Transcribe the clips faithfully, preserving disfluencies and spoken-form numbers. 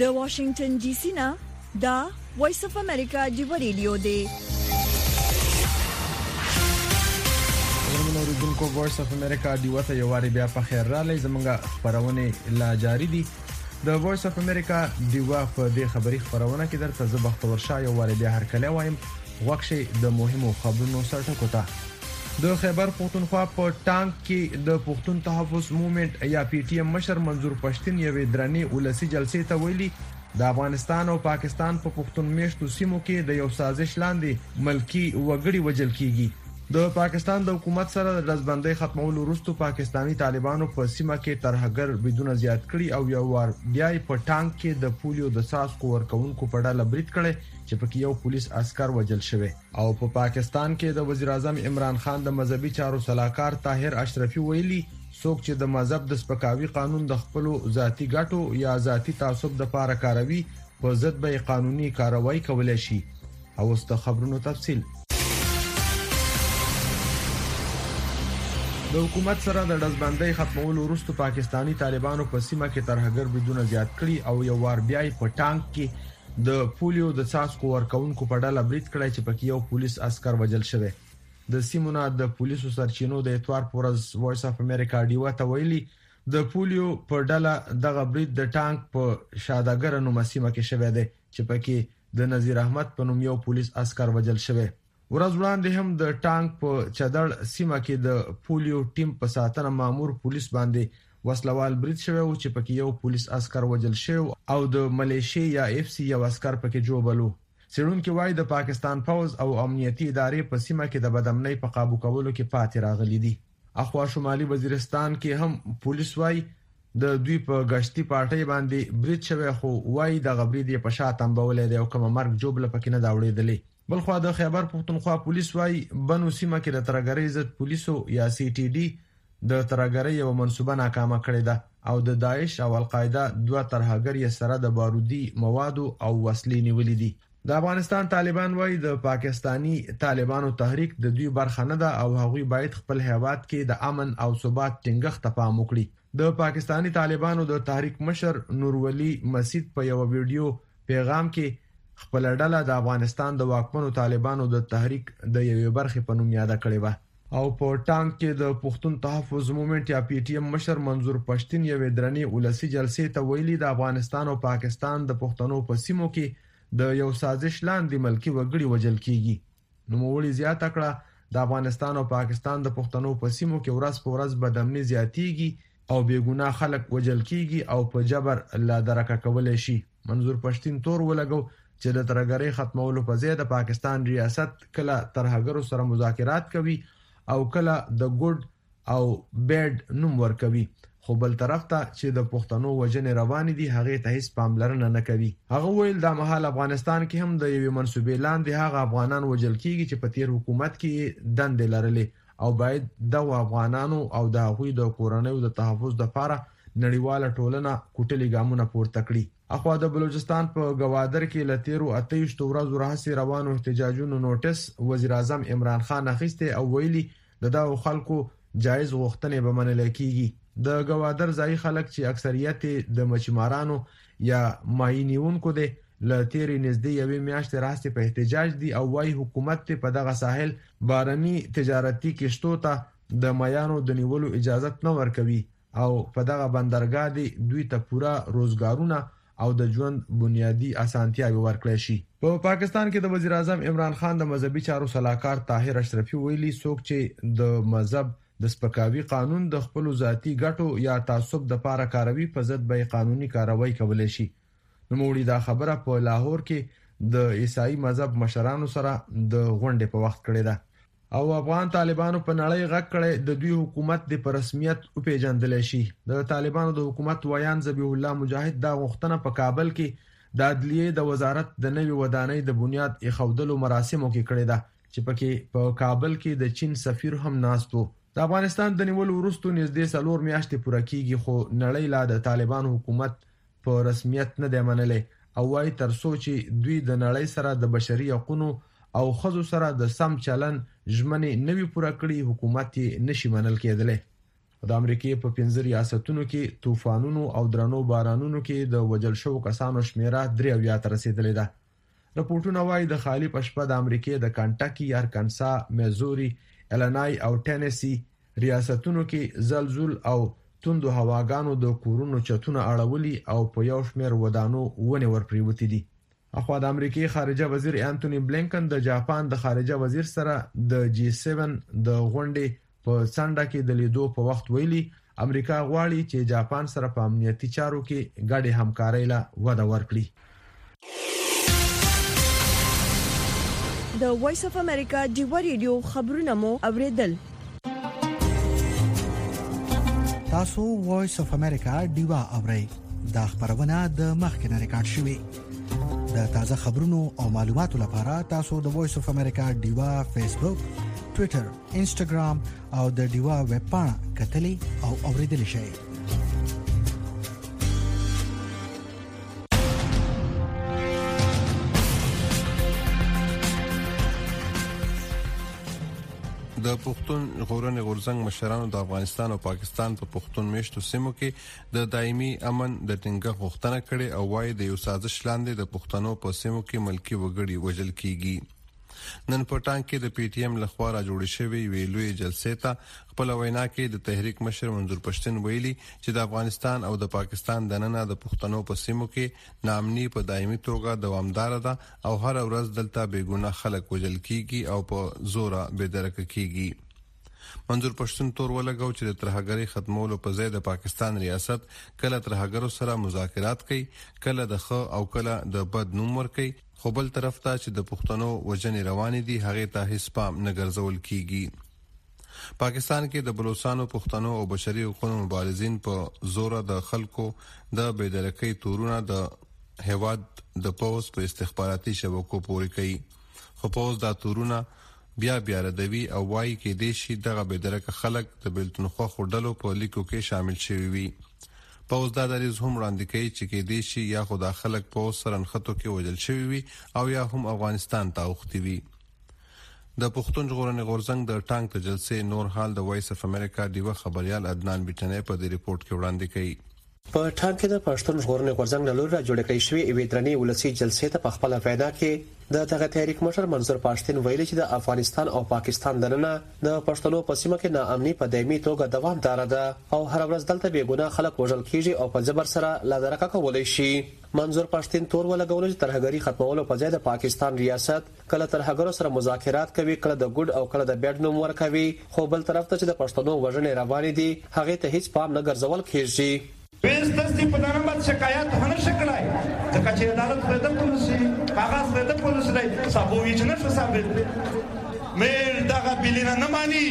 د واشنگټن ډي سي نه دا وایس اف امریکا دی ریډیو دی. ورنه ورودونکو وایس اف امریکا دی وته یو واری بیا په خیر را لې زمونږه خبرونه لا جاری دي. د وایس اف امریکا دی وا په دې خبري خبرونه کې درته زه بختور شاه یو واری بیا هر کله وایم وښه د مهمو خبرونو سره ټکوتا. د خیبر پختونخوا په ټانک کې د پښتون تحفظ موومېنټ یا پی ټی ایم مشر منظور پښتين یوې درنې ولسی جلسې ته ویلي د افغانستان او پاکستان په پښتون میشتو سیمو کې د یو سازش لاندې ملکی وګړي وجل کیږي. د پاکستان د حکومت سره د رزبندۍ ختمولو وروسته پاکستانی طالبانو په سیمه کې ترهګر بدون زیات کړي او یو ور بیا په ټانک کې د پولیو د ساسکو ورکوونکو په ډله برید کړي چې پکې یو پولیس عسكر وجل شوی. او په پاکستان کې د وزیر اعظم عمران خان د مذهبي چارو صلاحکار طاهر اشرفي ویلي څوک چې د مذهب د سپکاوي قانون د خپل ذاتی ګټو یا ذاتی تعصب د لپاره کاروي په ضد به قانوني کاروایی کولای شي. او ست خبرونو تفصیل د حکومت سره د رزبندۍ ختمولو وروسته پاکستانی طالبانو په سیمه کې ترهګر بدون زیات کړي او یو وار بیا په ټانک کې د پولیو د ساسکو ورکوونکو په ډله برید کړی چې پکې یو پولیس عسكر وجل شوی. د سیمونه د پولیسو سرچینو د اتوار پورز وایس اف امریکا ډیو ته ویلي د پولیو په ډله دغه برید د ټانک په شادګر نوم سیمه کې شوی دی چې پکې د نذیر احمد په نوم یو پولیس عسكر وجل شوی. ورځ وړاندې هم د ټانک په چدړ سیمه کې د پولیو ټیم په ساتنه مامور پولیس باندې وسلوال برید شوی و چې پکې یو پولیس عسكر وجل شوی او د ملیشیا یا اف سی یو عسكر پکې جوړبلو. سړونکو وايي د پاکستان فوز او امنیتي ادارې په سیمه کې د بدامنۍ په قابو کولو کې پاتې راغلي دي. اخوا شمالي وزیرستان کې هم پولیس وايي د دوی په غشتي پارټي باندې برید شوی خو وايي د غبرید په شاته تنبولې دی او کوم مرګ جوړل پکې نه دا وړېدلې. بلخوا د خیبر پختونخوا پولیس وايي بنو سیمه کې د ترګری ضد پولیسو یا سی ټي ډي د ترګری یو منسوبه ناکامه کړې ده او د داعش او القاعده دوه ترهګر یې سره د بارودي موادو او وسلې نیولې دي. د افغانستان طالبان وايي د پاکستانی طالبانو تحریک د دوی برخه نه ده او هغوی باید خپل هیواد کې د امن او ثبات ټینګښت ته پام وکړي. د پاکستانی طالبانو د تحریک مشر نورولي مسعود په یو ویډیو پیغام کې خپل ډله د افغانستان د واکمنو طالبانو د تحریک د یوې برخې په نوم یاد کړې و. او په ټانک کې د پښتون تحفظ موومېنټ یا پی ټی ایم مشر منظور پښتين یوې درنې ولسی جلسې ته ویلي د افغانستان او پاکستان د پښتنو په سیمو کې د یو سازش لاندې ملکی وګړي وجل کیږي. نو موړي زیاته کړه د افغانستان او پاکستان د پښتنو په سیمو کې ورځ په ورځ بدامنۍ زیاتیږي او بیګناه خلک وجل کیږي او په جبر لا درکه کولای شي. منظور پښتين تور ولګو چې د ترګری ختمولو په ځای د پاکستان ریاست کله ترهګرو سره مذاکرات کوي او کله د ګډ او بیډ نوم ورکوي خو بل طرف ته چې د پښتنو وجنې روان دي هغه ته هیڅ پاملرنه نه کوي. هغه ویل د مهال افغانستان کې هم د یوې منسوبې لاندې هغه افغانان وجل کیږي چې په تیر حکومت کې دندې لرلې او باید د افغانانو او د هغوی د کورنیو د تحفظ لپاره نړیواله ټولنه کوټلي ګامونه پورته کړي. اخوا د بلوچستان په گوادر کې لتیرو اتهشت ورځو راهسي روانو احتجاجونو نوټس وزیر اعظم عمران خان اخیسته او ویلي د دغه خلکو جایز غوښتنې به منل کیږي. د گوادر ځای خلک چې اکثریت د مچمارانو یا ماینیونکو دي لتیری نږدې یوې میاشتې راهسي په احتجاج دي او وايي حکومت په دغه ساحل بارني تجارتي کشتو ته د مایانو د نیولو اجازه نه ورکوي او په دغه بندرګاه دي دوی ته پورا روزګارونه او د ژوند بنیادی اسانتیاوي ورکړل شي. په پا پاکستان کې د وزیر اعظم عمران خان د مذهبي چارو صلاحکار طاهر اشرفي ویلي څوک چې د مذهب د سپکاوي قانون د خپل ذاتی ګټو یا تعصب د لپاره کاروي په ضد به قانوني کاروایی کولای شي. نو موږ دا خبره په لاهور کې د عیسائی مذهب مشرانو سره د غونډې په وخت کړې ده او افغان طالبانو په نړۍ غږ کړي د دوی حکومت د پرسمیت او پیژندل شي. د طالبانو د حکومت ویان ذبیح الله مجاهد دا غوښتنه په کابل کې د عدلیه د وزارت د نوي ودانۍ د بنیاد ایښودلو مراسمو کې کړې ده چې پکې په کابل کې د چین سفیر هم ناستو. د افغانستان د نیولو وروسته نږدې څلور میاشتې پوره کیږي خو نړۍ لا د طالبانو حکومت په رسمیت نه دی منلې او وايي تر څو چې دوی د نړۍ سره د بشري حقوقو او خزو سره د سم چلن ژمنې نوي پوره کړي حکومت یې نشي منل کېدلی. د امریکای په پنځه ریاستونو کې طوفانونو او درنو بارانونو کې د وژل شوو کسانو شمیره درې اویا ته رسیدلې ده. راپورټونه وايي د خالي پشپه د امریکای د کنټاکي، ارکانسا، میزوري، الینای او ټینیسی ریاستونو کې زلزل او توندو هواګانو د کورونو چتونه اړولي او په یو شمېر ودانو ونې ورپریوتې دي. اخوا د امریکای خارجه وزیر انټونی بلینکن د جاپان د خارجه وزیر سره د جی سیون د غونډې په څنډه کې د لیدو په وخت ویلي امریکا غواړي چې جاپان سره په امنیتي چارو کې ګډه همکاري لا وده ورکړي. د وایس اف امریکا ډیو ریډیو خبرونه مو اوریدل. تاسو وایس اف امریکا ډیو اورئ. دا خبرونه د مخکنه ریکارډ شوې. د تازه خبرونو او معلوماتو لپاره تاسو د وایس اف امریکا ډیو فیسبوک، ټوئیټر، انسټاګرام او د ډیو ویب پاڼه کتلي او اوریدل شئ. د پښتون ژغورنې غورځنګ مشرانو د افغانستان او پاکستان په پښتون میشتو سیمو کې د دایمي امن د ټینګښت غوښتنه کړې او وايي د یو سازش لاندې د پښتنو په سیمو کې ملکی وګړي وژل کیږي. نن پټان کې د پی ټی ایم لخوا را جوړ شوی ویلوې جلسې ته خپل وینا کې د تحریک مشر منظور پښتون ویلي چې د افغانستان او د پاکستان د نن د پښتنو په سیمو کې نامني په دایمي توګه دوامدار ده او هر ورځ دلته بیګونه خلک وژل کیږي او په زوره بېدرکه کیږي. منظور پښتون تور ولګاو چې د ترهګرۍ ختمولو په ځای د پاکستان ریاست کله ترهګرو سره مذاکرات کوي، کله د ښه او کله د بد نوم ورکوي، خو بل طرف ته چې د پښتنو وژنې روانې دي هغه ته هیڅ پام نه ګرځول کیږي. پاکستان کې د بلوچستان پښتنو او بشري حقوقو مبارزین په زور د خلکو د بېدرکۍ تورونه د هواد د پوز په استخباراتي شبکو پورې کوي، خو پوز دا تورونه بیا بیا ردوي او وايي کې د شي دغه بېدرکه خلک د بلتونخوا خړډلو په لیکو کې شامل شوي وي. پوز دا دریز هم وړاندې کوي چې کې د شي یا خو د خلک په سر انخطو کې وژل شوی وي او یا هم افغانستان ته اوختي وي. د پښتون ژغورنې غورځنګ د ټانک د جلسې نور حال د وایس اف امریکا ډیو خبريال عدنان بیٹنې په دې ریپورت کې وړاندې کوي. په ټانک کې د پښتون ژغورنې غورځنګ له لوري جوړ کړی شوی ایوې درنې ولسی جلسې ته په خپل وینا کې د دغه تحریک مشر منظور پښتون ویلي چې د افغانستان او پاکستان دننه د پښتنو په سیمه کې ناامني په دایمي توګه دوامدار ده او هر ورځ دلته بیګونه خلک وژل کیږي او په جبر سره لادرکه کولای شي. منظور پښتون تور ولګول چې ترهګری ختمولو په ځای د پاکستان ریاست کله ترهګرو سره مذاکرات کوي، کله د ګډ او کله د بیډ نوم ورکوي، خو بل طرف ته چې د پښتنو وژنې روانې دي هغه ته هیڅ پام نه ګرځول کیږي. بیس دستی په دانه باندې شکایت هنر شکلای ځکه چې عدالت د پولیسي کاغذ د پولیسي دی سابوي چې نشو ثابت مې دغه بلینا نه مانی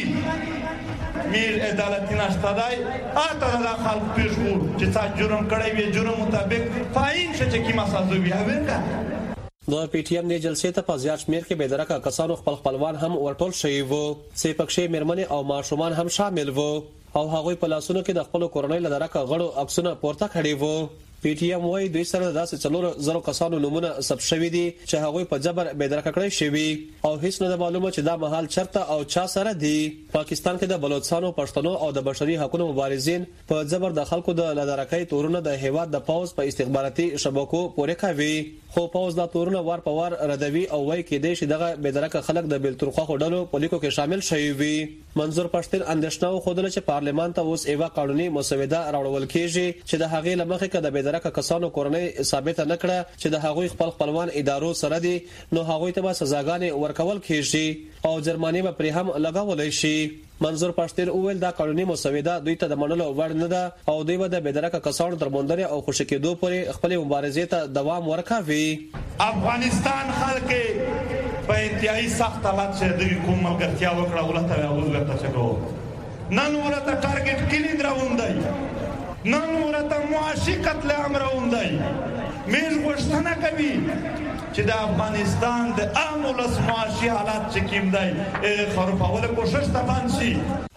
مې عدالت نشته دی اته د خلک پیښو چې څا جرم کړی وي جرم مطابق فاین چې کی مسازو وي هغه د پی ټی ایم د جلسې ته په زیات شمیر کې بېدرکه کسانو خپل خپلوان هم ورټول شوي وو، چې پکښې میرمنې او ماشومان هم شامل وو او هغوی په لاسونو کې د خپل کورنۍ لدرکه غړو عکسونه پورته کړي وو. پی ټی ایم وايي دوی سره داسې څلور زره کسانو نمونه ثبت شوي دي چې هغوی په جبر بېدرکه کړی شوي او هیڅ نه معلومه چې دا مهال چرته او چا سره دي. پاکستان کې د بلوچستان پښتنو او د بشري حقوقو مبارزین په جبر د خلکو د لدرکۍ تورونه د هیواد د پاوز په استخباراتي شبکو پورې کوي، خو پاوز دا تورونه وار په وار ردوي او وايي کې د شي دغه بېدرکه خلک د بلتونخوا خډلو په لیکو کې شامل شوي وي. منظور پښتون اندېښنه خوده چې پارلمان ته اوس ایوا قانوني مسوده راوړل کیږي چې د هغې لمخې کې د بېدرکه کسانو کورنۍ ثابت نه کړه چې د هغوی خپل خپلوان ادارو سره دي نو هغوی ته به سزاګانې ورکول کیږي او جرمانې به پرې هم لګولای شي. منظور پښتون وویل دا قانوني مسوده دوی ته د منلو وړ نه ده او دوی به د بېدرکه کسانو تر موندنې او خوشی کېدو پورې خپل مبارزې ته دوام ورکوي. افغانستان خلک په انتهایی سخت حالت چې دوی کوم ملګرتیا وکړه ولته ولته چګو نن ورته ټارګټ کلین راوندای نن ورته معاشي قتل عام راوندای مې غوښتنه کوي چې د افغانستان د عام ولس معاشي حالات چې کیم دی خرابول کوشش ته پانسي.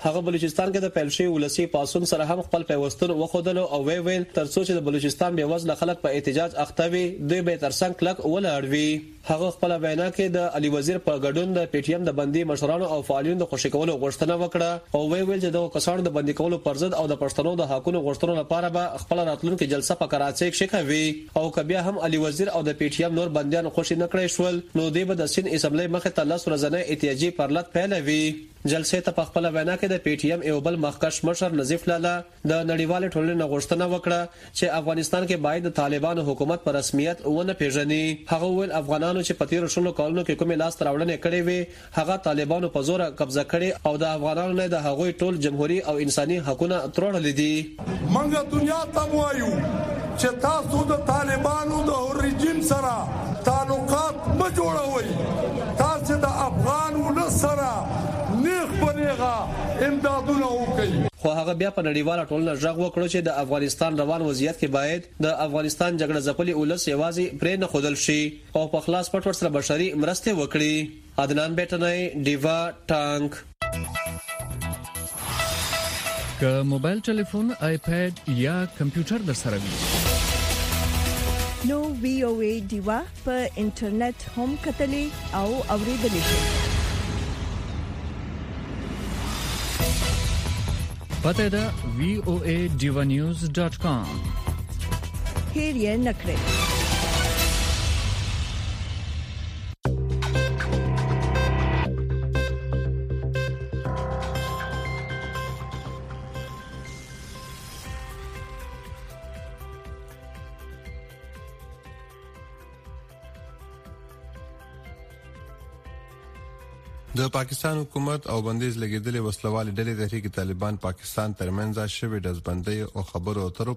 هغه بلوچستان کې د پیلشي ولسی پاسون سره هم خپل پیوستون وخدل او وی ویل ترڅو چې د بلوچستان به وزن خلک په احتجاج اختوي دوی به ترڅنګ کلک ولاړوي. هغه خپل وینا کې د علي وزیر په ګډون د پی ټی ایم د بندي مشرانو او فعالینو د خوشی کولو غوښتنه وکړه او وی ویل چې د کسانو د بندي کولو پر ضد او د پښتنو د حقوقو غوښتنو لپاره به خپل راتلونکو جلسه په کراچۍ کې کوي او کبیا هم علي وزیر او د پی ټی ایم نور بنديان خوشی نه کړی شول نو دوی به د سین اسمبلی مخه ته لاس ورځنه احتجاجي پرلط پیلوي. جلسه ته په خپل وینا کې د پی ټی ایم یو بل مخکښ مشر نظیف لالا د نړیوال ټولنې غوښتنه وکړه چې افغانستان کې باید د طالبانو حکومت په رسمیت ونه پیژني. هغه ویل افغانانو چې په تیر شلو کالونو کې کومه لاس تراوړنې کړې وي هغه طالبانو په زور قبضه کړي او د افغانانو نه د هغوی ټول جمهوریت او انساني حقوقونه تروړل دي. منګه دنیا ته وایو چې تاسو د طالبانو د رژیم سره تعلقات ما جوړوي تاسو د افغان ولس سره نیغ پنیغه امدادونه وکړي. خو هغه بیا په نړیواله ټولنه ژغ وکړو چې د افغانستان روان وضعیت کې باید د افغانستان جګړه ځپلي ولس یوازې پرې نه خودل شي او په خلاص پټ ور سره بشري مرسته وکړي. عدنان بیٹنای دیوا ټانک. که موبایل ټلیفون آیپاد یا کمپیوټر در سره وي نو وی او ای دیوا په انټرنیټ هم کتلې او اوریدلې شي. پته دا وی او ای دیوا نیوز ډاٹ کام. هیر یې نکړئ. د پاکستان حکومت او بندیز لګیدلې وسلوال ډلې تحریک طالبان پاکستان ترمنځ شوې دزبندۍ او خبرو اترو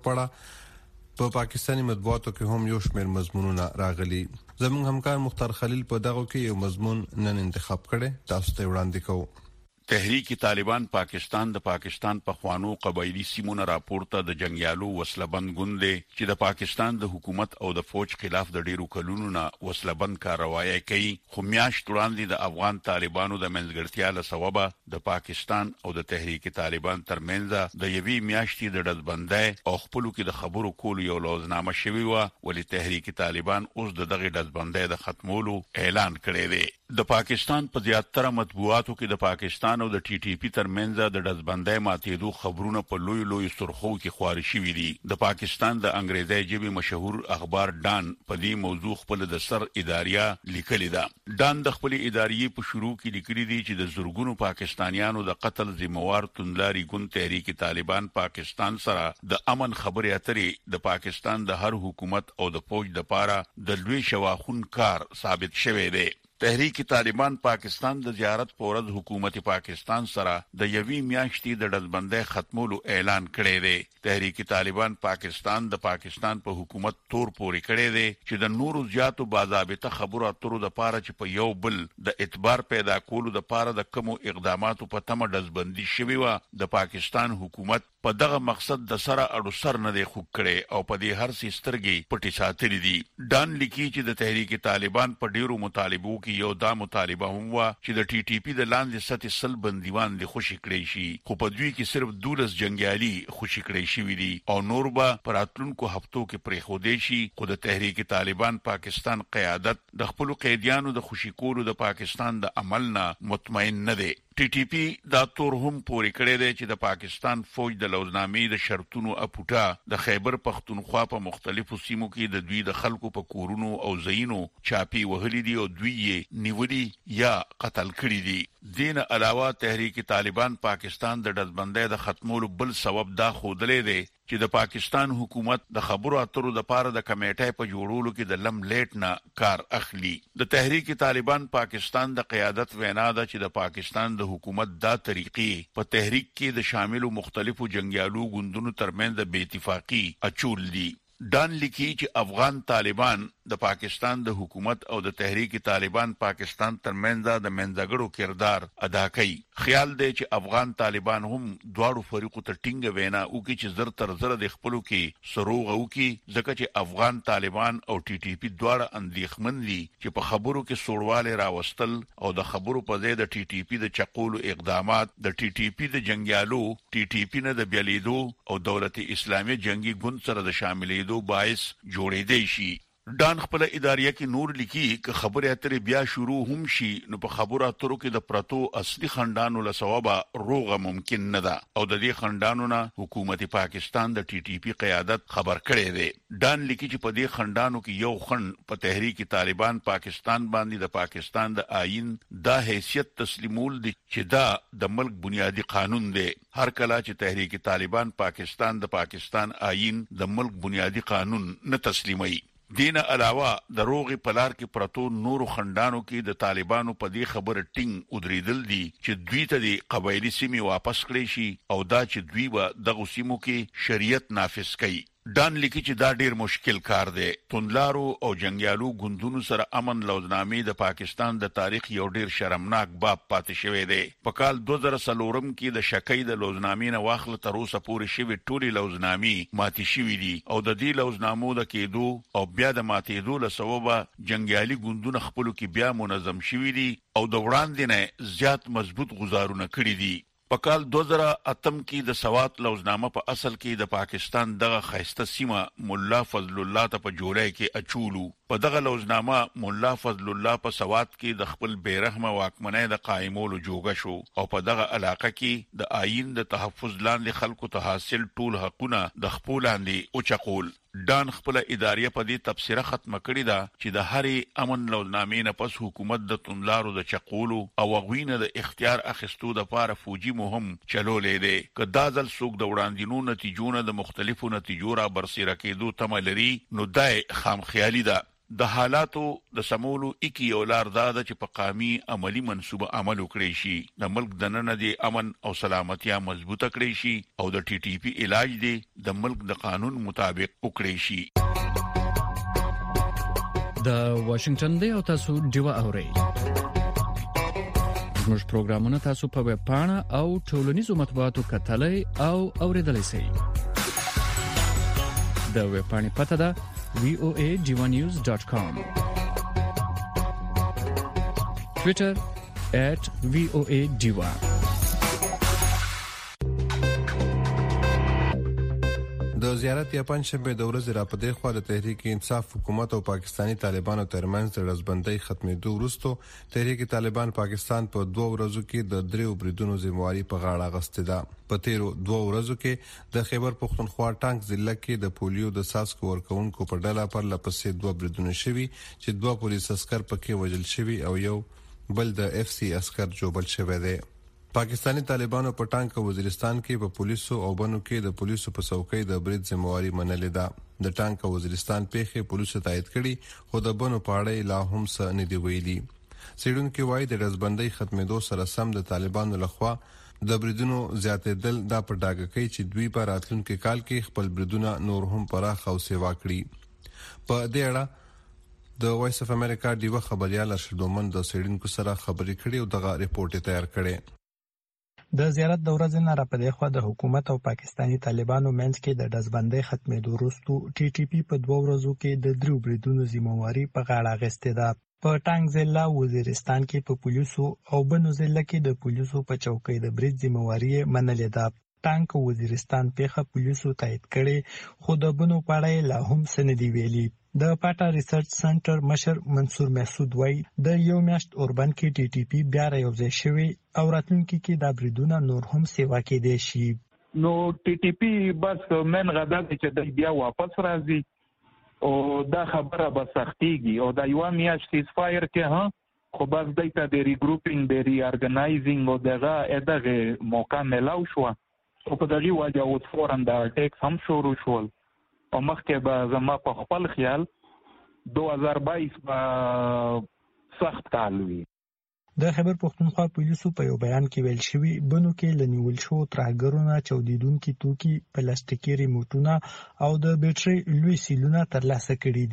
پړه په پاکستاني مطبوعاتو کې هم یو شمېر مضمونونه راغلي. زموږ همکار مختار خلیل په دغه کې یو مضمون نن انتخاب کړي تاسو ته وړاندې کوو. تحریک طالبان پاکستان د پاکستان په خوانو قبایلی سیمونو راپورته د جنگیالو وسلبند ګوندې چې د پاکستان د حکومت او د فوج خلاف د ډیرو کلونو نه وسلبند کاروایی کوي. خو میاشت وړاندې د افغان طالبانو د منځګړتیا له سببه د پاکستان او د تحریک طالبان ترمنځ د یوې میاشتې د ډزبندۍ او خپلو کې د خبرو کولو یو لوزنامه شوی و ولې تحریک طالبان اوس د دغه ډزبندۍ د ختمولو اعلان کړی دی. د پاکستان په زیاتره مطبوعاتو کې د پاکستان او د ټي ټي پی ترمنځ د ډزبندۍ ماتېدو خبرونه په لوی لوی سرخو کې خوري شوي دي. د پاکستان د انګریزي ژبې مشهور اخبار ډان په دې موضوع خپل د سر اداریه لیکلې ده. ډان د خپل اداریې په شروع کې لیکلي دي چې د زورګونو پاکستانیانو د قتل ذمہوار توندلاري ګوند تحریک طالبان پاکستان سره د امن خبرې اترې د پاکستان د هر حکومت او د فوج د پاره د لوی شواخون کار ثابت شوی دی. تحریک طالبان پاکستان د زیارت پورز حکومت پاکستان سره د یوې میاشتې د ډزبندۍ ختمولو اعلان کړی دی. تحریک طالبان پاکستان د پاکستان په حکومت تور پوري کړی دی چې د نورو زیاتو باضابطه خبرو اترو د پاره چې په یو بل د اعتبار پیدا کولو د پاره د کوم اقداماتو په تمه ډزبندي شوی و د پاکستان حکومت په دغه مقصد د سره اړو سر نه دی خوب کړي او په دې هر څه سترګې پټي ساتلې دي. ډان لیکي چې د تحریک طالبان په ډیرو مطالبو یو دا مطالبه هم وا چې د ټي ټي پی د لاندې سطح سل بندیوان د خوشی کړی شي خو په دوی کې صرف دولس جنگیالي خوشی کړی شي دي او نور به پراتلونکو هفتو کې پرې خو دی شي. خو د تحریک طالبان پاکستان قیادت د خپل قیدیانو د خوشی کولو د پاکستان د عمل نه مطمئن نه دی. ټي ټي پی دا تور هم پوري کړی دی چې د پاکستان فوج د لوزنامې د شرطونو اپوټا د خیبر پختونخوا په مختلفو سیمو کې د دوی د خلکو په کورونو او ځایونو چاپی وهلي دي او دوی یې نیولي یا قتل کړي دي. دین علاوه تحریک طالبان پاکستان د ډزبندۍ د ختمولو بل سبب دا خودلې دی چې د پاکستان حکومت د خبرو اترو د پاره د کمیټې په جوړولو کې د لم لیټ نه کار اخلي. د تحریک طالبان پاکستان د قیادت وینا ده چې د پاکستان د حکومت دا طریقې په تحریک کې د شاملو مختلفو جنگیالو ګوندونو ترمنځ د بې اتفاقی اچول دي. ډان لیکي چې افغان طالبان د پاکستان د حکومت او د تحریک طالبان پاکستان ترمنځ د منځګړو کردار ادا کوي. خیال دی چې افغان طالبان هم دواړو فریقو ته ټینګه وینا وکړي چې زر تر زر د خپلو کې سروغ وکړي، ځکه چې افغان طالبان او ټي ټي پی دواړه اندېښمن دي چې په خبرو کې سوړواله راوستل او د خبرو په ځای د ټي ټي پی د چقولو اقدامات د ټي ټي پی د جنگیالو ټي ټي پی نه د بیلیدو او دولت اسلامي جنگي ګوند سره د شاملېدو باعث جوړېدای شي. ډان خپل اداریه کې نور لیکي ک خبره اترې بیا شروع هم شي نو په خبره اترو کې د پرتو اصلي خندانو له ثوابه روغه ممکن نه ده او د دې خندانو نه حکومت پاکستان د ټي ټي پی قیادت خبر کړي دي. ډان لیکي چې په دې خندانو کې یو خند په تحریک طالبان پاکستان باندې د پاکستان د آئین دا حیثیت تسلیمول دي چې دا د ملک بنیادی قانون دی. هر کله چې تحریک طالبان پاکستان د پاکستان آئین د ملک بنیادی قانون نه تسلیمي. دینه علاوه د روغي پلار کې پرتو نورو خندانو کې د طالبانو په دې خبره ټینګ ودریدل دي چې دوی ته د قبایلی سیمې واپس کړي شي او دا چې دوی به دغه سیمو کې شریعت نافذ کړي. ډان لیکي چې دا ډیر مشکل کار دی. توندلارو او جنگیالو ګوندونو سره امن لوزنامې د پاکستان د تاریخ یو ډیر شرمناک باب پاتې شوی دی. په کال دوه زره څلور کې د شکې د لوزنامې نه واخله تر اوسه پورې شوی ټولې لوزنامې ماتې شوې دي او د دې لوزنامو د کېدو او بیا د ماتېدو له سببه جنگیالي ګوندونه خپلو کې بیا منظم شوي دي او د وړاندې نه زیات مضبوط غزارونه کړي دي. په کال دوه زره اتم کې د سوات لوزنامه په اصل کې د پاکستان دغه خیسته سیمه مولا فضل الله ته په جولای کې اچولو. په دغه لوزنامه مولا فضل الله په سوات کې د خپل بیرحمه واکمنۍ د قائمولو جوګه شو او په دغه علاقه کې د آئین د تحفظ لاندې خلکو ته حاصل ټول حقونه د خپل لاندې او چقول. ډان خپل اداریه په دې تبصره ختمه کړې ده چې د هرې امن لوزنامې نه پس حکومت د توندلارو د چقولو او غوینه د اختیار اخیستو د پاره فوجي مهم چلولې ده. که دا ځل څوک د وړاندینو نتیجو نه د مختلفو نتیجو را برسېره کېدو تمه لري نو دا خامخیالي ده. د حالاتو د سمولو اکی یو لار دا ده چې په قامي عملی منصوبه عمل وکړي شي، د ملک دننه د امن او سلامتیا مضبوطه کړي شي او د ټي ټي پی علاج دی د ملک د قانون مطابق وکړي شي. د واشنگټن دی او تاسو دیوا اورئ. زموږ پروګرامونه تاسو په ویب پاڼه او ټولنیزو مطبوعاتو کتلای او اوریدلای شئ. د ویب پاڼې پته ده v o a diva news dot com. Twitter at v o a diva. د زیارت یا پنځشنبه د ورځې را پدې خو د تحریک انصاف حکومت او پاکستانی طالبانو ترمنځ د رزبندۍ ختمېدو وروسته تحریک طالبان پاکستان په دوه ورځو کې د دریو بریدونو ذمہواری په غاړه غسته ده. په تیرو دوه ورځو کې د خیبر پختونخوا ټانک ضلع کې د پولیو د ساسکو ورکونکو په ډله پر لپسې دوه بریدونه شوي چې دوه پولیس عسكر پکې وژل شوي او یو بل د اف سی عسكر جوړل شوی دی. پاکستانی طالبانو په ټانک وزیرستان کې په پولیسو او بنو کې د پولیسو په څوکۍ د برید ذمہواری منلې ده. د ټانک وزیرستان پیښه پولیسو تایید کړي خو د بنو په اړه لا هم څه نه دی ویلي. سیډونکو وايي د رزبندۍ ختمېدو سره سم د طالبانو لخوا د بریدونو زیاتېدل دا په ډاګه کوي چې دوی په راتلونکي کال کې خپل بریدونه نور هم پراخ او سیوا کړي. په دې اړه د وایس اف امریکا دیوه خبريال ارشدومن د سیډونکو سره خبرې کړي او دغه ریپورت تیار کړي. د زیارت د ورځې نه را پدې خو د حکومت او پاکستانی طالبانو منځ کې د دزبندۍ ختمېدو وروسته ټي ټي پی په دوه ورځو کې د دریو بریدونو ذمہواری په غاړه اخیستې ده. په ټانک ضلع وزیرستان کې په پولیسو او بنو ضلع کې د پولیسو په چوکۍ د برید ذمہواری منلې ده. ټانک وزیرستان پیښه پولیسو تایید کړي خو د بنو په اړه لا هم څه نه دی ویلي. د پاټا ریسرچ سنټر مشر منصور محسود وای د یو میاشت اوربن کې ټي ټي پی بیا راوځي شوی او راتلونکي کې د بریدونو نور هم سیوا کېدي شي. نو ټي ټي پی بس من غدا چې د بیا واپس راځي او دا خبره به سختيږي او د یو میاشت سیز فایر کې ها خو بس دایته د ریګروپینګ د ری ارګنایزینګ او دغه دغه موقع ملاو شو او په دغه وجه او فورن د اټیک هم شروع شول او مخکې به زما په خپل خیال دوه هزار بایس به سخت کال وي. د خیبر پختونخوا پولیسو په یو بیان کې ویل شوی بنو کې لنیول شو ترهګرونه چودیدونکو توکي پلاستیکي ریموټونه او د بیټرۍ لوی سیلونه ترلاسه کړي دي.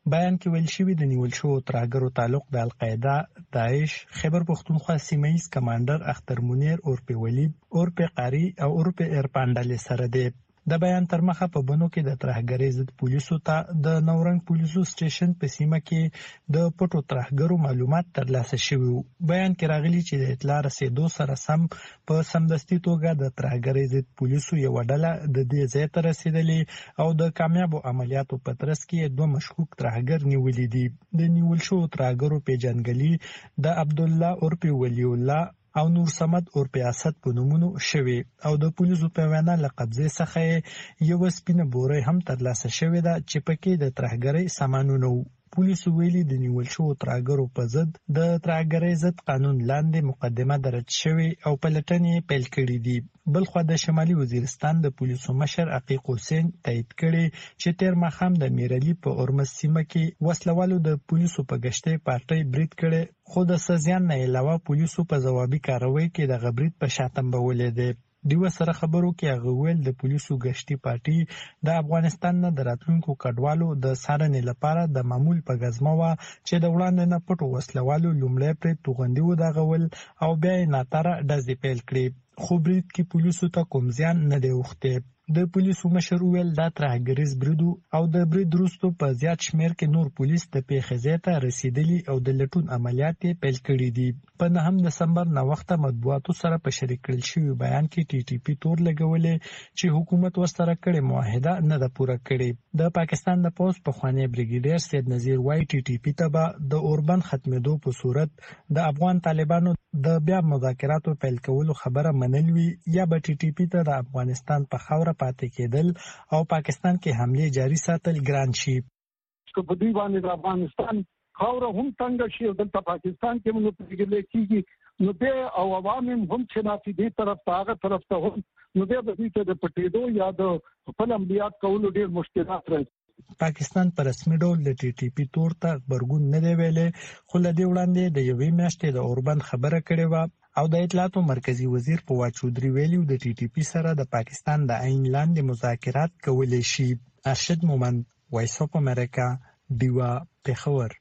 بیان کې ویل شوی د نیول شو ترهګرو تعلق د القاعده، داعش، خیبر پختونخوا سیمه ییز کمانډر اختر منیر اورپی ولید، اورپی قاری او اورپی ایرپانډل سره دی. د بیان تر مخه په بنو کې د ترهګرۍ ضد پولیسو ته د نورنګ پولیسو سټیشن په سیمه کې د پټو ترهګرو معلومات ترلاسه شوي. بیان کې راغلي چې د اطلاع رسیدو سره سم په سمدستي توګه د ترهګرۍ ضد پولیسو یو ډله د دې ځای ته رسیدلې او د کامیابو عملیاتو په ترڅ کې دوه مشکوک ترهګر نیولي دي. د نیول شو ترهګرو پیژندګلوي د عبدالله اورپی ولی الله او نور سمد اورپی اسد په نومونو شوی او د پولیسو په وینا له قبضه څخه یو سپینه بورې هم ترلاسه شوې ده چې پکې د ترهګرۍ سامانونه وو. پولیسو ویلي د نیول شو ترهګرو په ضد د ترهګرۍ ضد قانون لاندې مقدمه درج شوې او پلټنې پیل کړې دي. بلخو د شمالي وزیرستان د پولیسو مشر عقیق حسین تایید کړي چې تیر ماښام د میرلی په اورمز سیمه کې وسلوالو د پولیسو په گشتې پارټي برید کړي، خو د سزیان نه علاوه پولیسو په ځوابي کاروي کې د غبرید په شاتم بولې دي. دیو سره خبرو کې هغه ویل د پولیسو گشتي پارټي د افغانستان نه د راتلونکو کډوالو د څارنې لپاره د معمول په غزمه وا چې د وړاندې نه پټو وسلوالو لومړی پر توغندي و دغول او بیا یې ناتاره ډزې پیل کړې. خو برید کې پولیسو ته کوم زیان نه دی اوښتی. د پولیسو مشر ویل دا ترهګریز برید او د برید وروسته په زیات شمیر کې نور پولیس د پیښې ځای ته رسیدلي او د لټون عملیات یې پیل کړي دي. په نهم دسمبر نه وخته مطبوعاتو سره په شریک کړل شوی بیان کې ټي ټي پی تور لګولې چې حکومت ورسره کړې معاهده نه ده پوره کړې. د پاکستان د پوز پخوانی بریګیډیر سید نذیر وای ټي ټي پی ته به د اوربند ختمېدو په صورت د افغان طالبانو د بیا مذاکراتو پیل کولو خبره منلوي یا به ټي ټي پی ته د افغانستان په خاوره پاتې کېدل او پاکستان کې حمله جاري ساتل ګران شي. چې په دې باندې د افغانستان خاوره هم څنګه شي او د پاکستان کې موږ پرېږدل کېږي نو به او عوام هم چې نافي دې طرف ته هغه طرف ته هم نو به د دې ته د پټېدو یا د خپل عملیات کولو ډېر مشکلات راځي. پاکستان په رسمي ډول د ټي ټي پی تور ته خبرګون نه دی ویلې، خو له دې وړاندې د یوې میاشتې د اوربند خبره کړې و او د اطلاعاتو مرکزی وزیر فواد چودري ویلي د ټي ټي پی سره د پاکستان د عین لاندې مذاکرات کولای شي. ارشد مومند، وایس اف امریکا، دیوا، پېښور.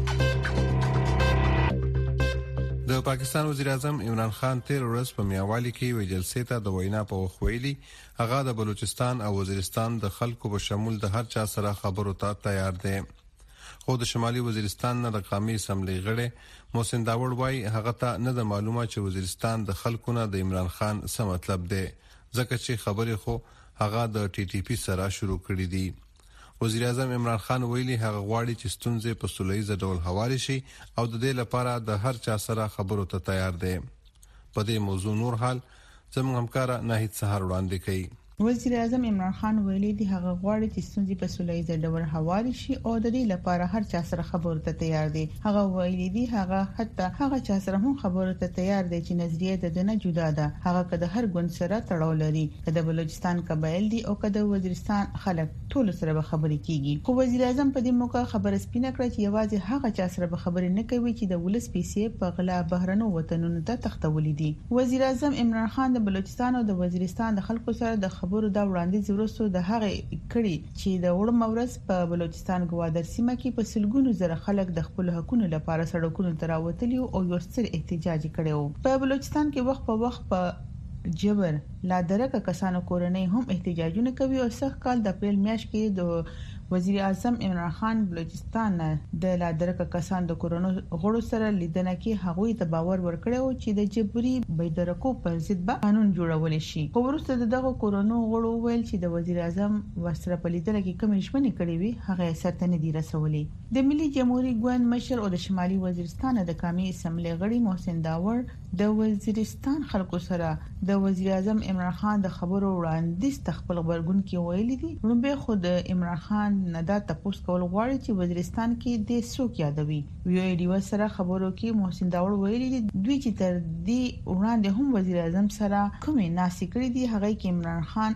د پاکستان وزیر اعظم عمران خان تیر ورځ په میاوالی کې وی جلسې ته د وینا په وخت ویلي هغه د بلوچستان او وزیرستان د خلکو په شمول د هر چا سره خبرو ته تیار دی. خو د شمالي وزیرستان نه د قومي اسمبلی غړي محسن داوړ وای هغه ته نه د معلومه چې وزیرستان د خلکو نه د عمران خان څه مطلب دی ځکه چې خبرې خو هغه د ټي ټي پی سره شروع کړې دي. وزیر اعظم عمران خان ویلي هغه غواړي چې ستونزې په سولهییز ډول هواري شي او د دې لپاره د هر چا سره خبرو ته تیار دی. په دې موضوع نور حال زموږ همکار ناهید سهار وړاندې کوي. وزیر اعظم عمران خان ویلي دی هغه غواړي چې ستونزې په سولهییز ډول هواري شي او د دې لپاره هر چا سره خبرو ته تیار دی. هغه ویلي دی هغه حتی هغه چا سره هم خبرو ته تیار دی چې نظریه د دنه جدا ده، هغه کده هر ګوند سره تړاو لري، کده بلوچستان قبایل دي او کده وزیرستان خلک ټول سره به خبرې کیږي. خو وزیر اعظم په دې موقع خبره سپینه کړه چې یوازې هغه چا سره به خبرې نه کوي چې د ولس پیسې په غلا بهرنو وطنونو ته تختولې دي. وزیر اعظم عمران خان د بلوچستان او د وزیرستان د خلکو سره د خبرو د وړاندې ورسو د هغه کړي چې د وړ مورس په بلوچستان ګوادر سیمه کې په سلګونو زره خلک د خپل حقوقو لپاره سړکونو ته راوتلي او یو ستر احتجاج کړي. په بلوچستان کې وخت په وخت په جبر لا درکه کسانو کورنۍ هم احتجاجونه کوي او سخت کال د اپریل میاشت کې د وزیر اعظم عمران خان بلوچستان د لا درکه کسان د کورونو غړو سره لیدنه کې هغوی ته باور ورکړو چې د جبري بيدرکو پر ضد به قانون جوړول شي. خو وروسته دغه کورونو غړو ویل چې د وزیر اعظم ورسره په لیدنه کې کوم ژمنې کړې وي هغه سرته نه دي رسولې. د ملي جمهوریت ګوند مشر او د شمالي وزیرستان د قومي اسمبلی غړي محسن داوړ د وزیرستان خلکو سره د وزیر اعظم عمران خان د خبرو وړاندیز تخپل خبرګون کې ویلي دي. لومبه خود عمران خان نه دا تاسو کول غواړي چې وزیرستان کې د څوک یادوي. ویو ډیو سره خبرو کې محسن داوړ ویلي دي دوی چې تر دې وړاندې هم وزیر اعظم سره کومې ناسې کړې دي هغه کې عمران خان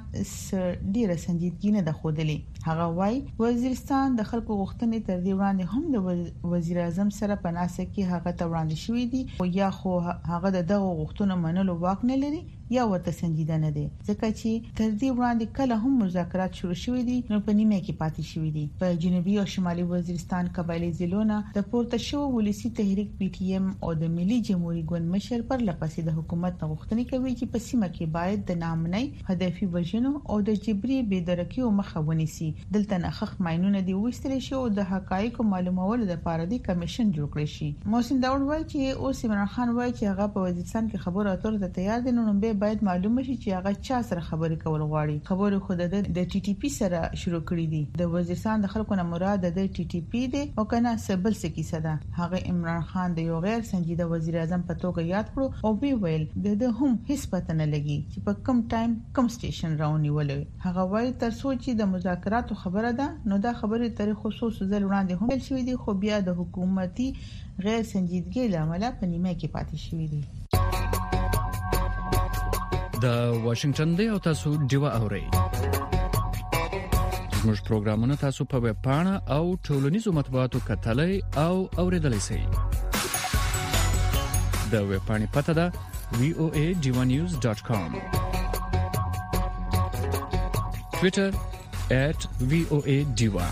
ډیره سنجیدګي نه ده ښودلې. هغه وايي وزیرستان د خلکو غوښتنې تر دې وړاندې هم د وزیر اعظم سره په ناسه کې هغه ته وړاندې شوې دي او یا خو هغه دغه غوښتنو منلو واک نه لري یا ورته سنجیده نه دي ځکه چې تر دې وړاندې کله هم مذاکرات شروع شوې دي نو په نیمه کې پاتې شوې دي. په جنوبي او شمالي وزیرستان قبایلی ضلعونو د پورته شو ولسی تحریک پی ټی ایم او د ملي جمهوریت ګوند مشر پر لپسې د حکومت غوښتنې کوي چې په سیمه کې باید د نامنۍ هدفي وژنو او د جبري بېدرکۍ مخه ونیسي. دلته نخښ ماينونه دی وستل شي او د حقایقو معلومولو لپاره د کمیشن جوړ کړی شي. محسن داوود وایي چې اوس عمران خان وایي چې هغه په وزیرستان کې خبرو اترو ته تیار دي نو به باید معلومه شي چې هغه چا سره خبرې کول غواړي. خبرو خود د ټي ټي پی سره شروع کړې دي. د وزیرستان د خلکو نه مراد د ټي ټي پی دی او کنه سبل څه کیسه ده. هغه عمران خان د یو غیر سنجیده وزیر اعظم په توګه یاد کړو او وی ویل د هم هیڅ پته نه لګي چې په کم ټایم کم سټیشن راونیولې. هغه وایي تر څو چې د مذاکراتو خبره ده نو دا خبره تاریخ خصوص ځل وړاندې هم شوې دي خو بیا د حکومتي غیر سنجیدګۍ لامل په نیمه کې پاتې شوې دي. د واشنگټن دی او تاسو دیوا اورئ. زموږ پروګرامونه تاسو په ویب پاڼه او ټولنیزو مطبوعاتو کتلای او اوریدلای شئ. د ویب پاڼې پته ده وی او ای ډیوا نیوز ډاټ کام. ټوئیټر at وی او ای ډیوا.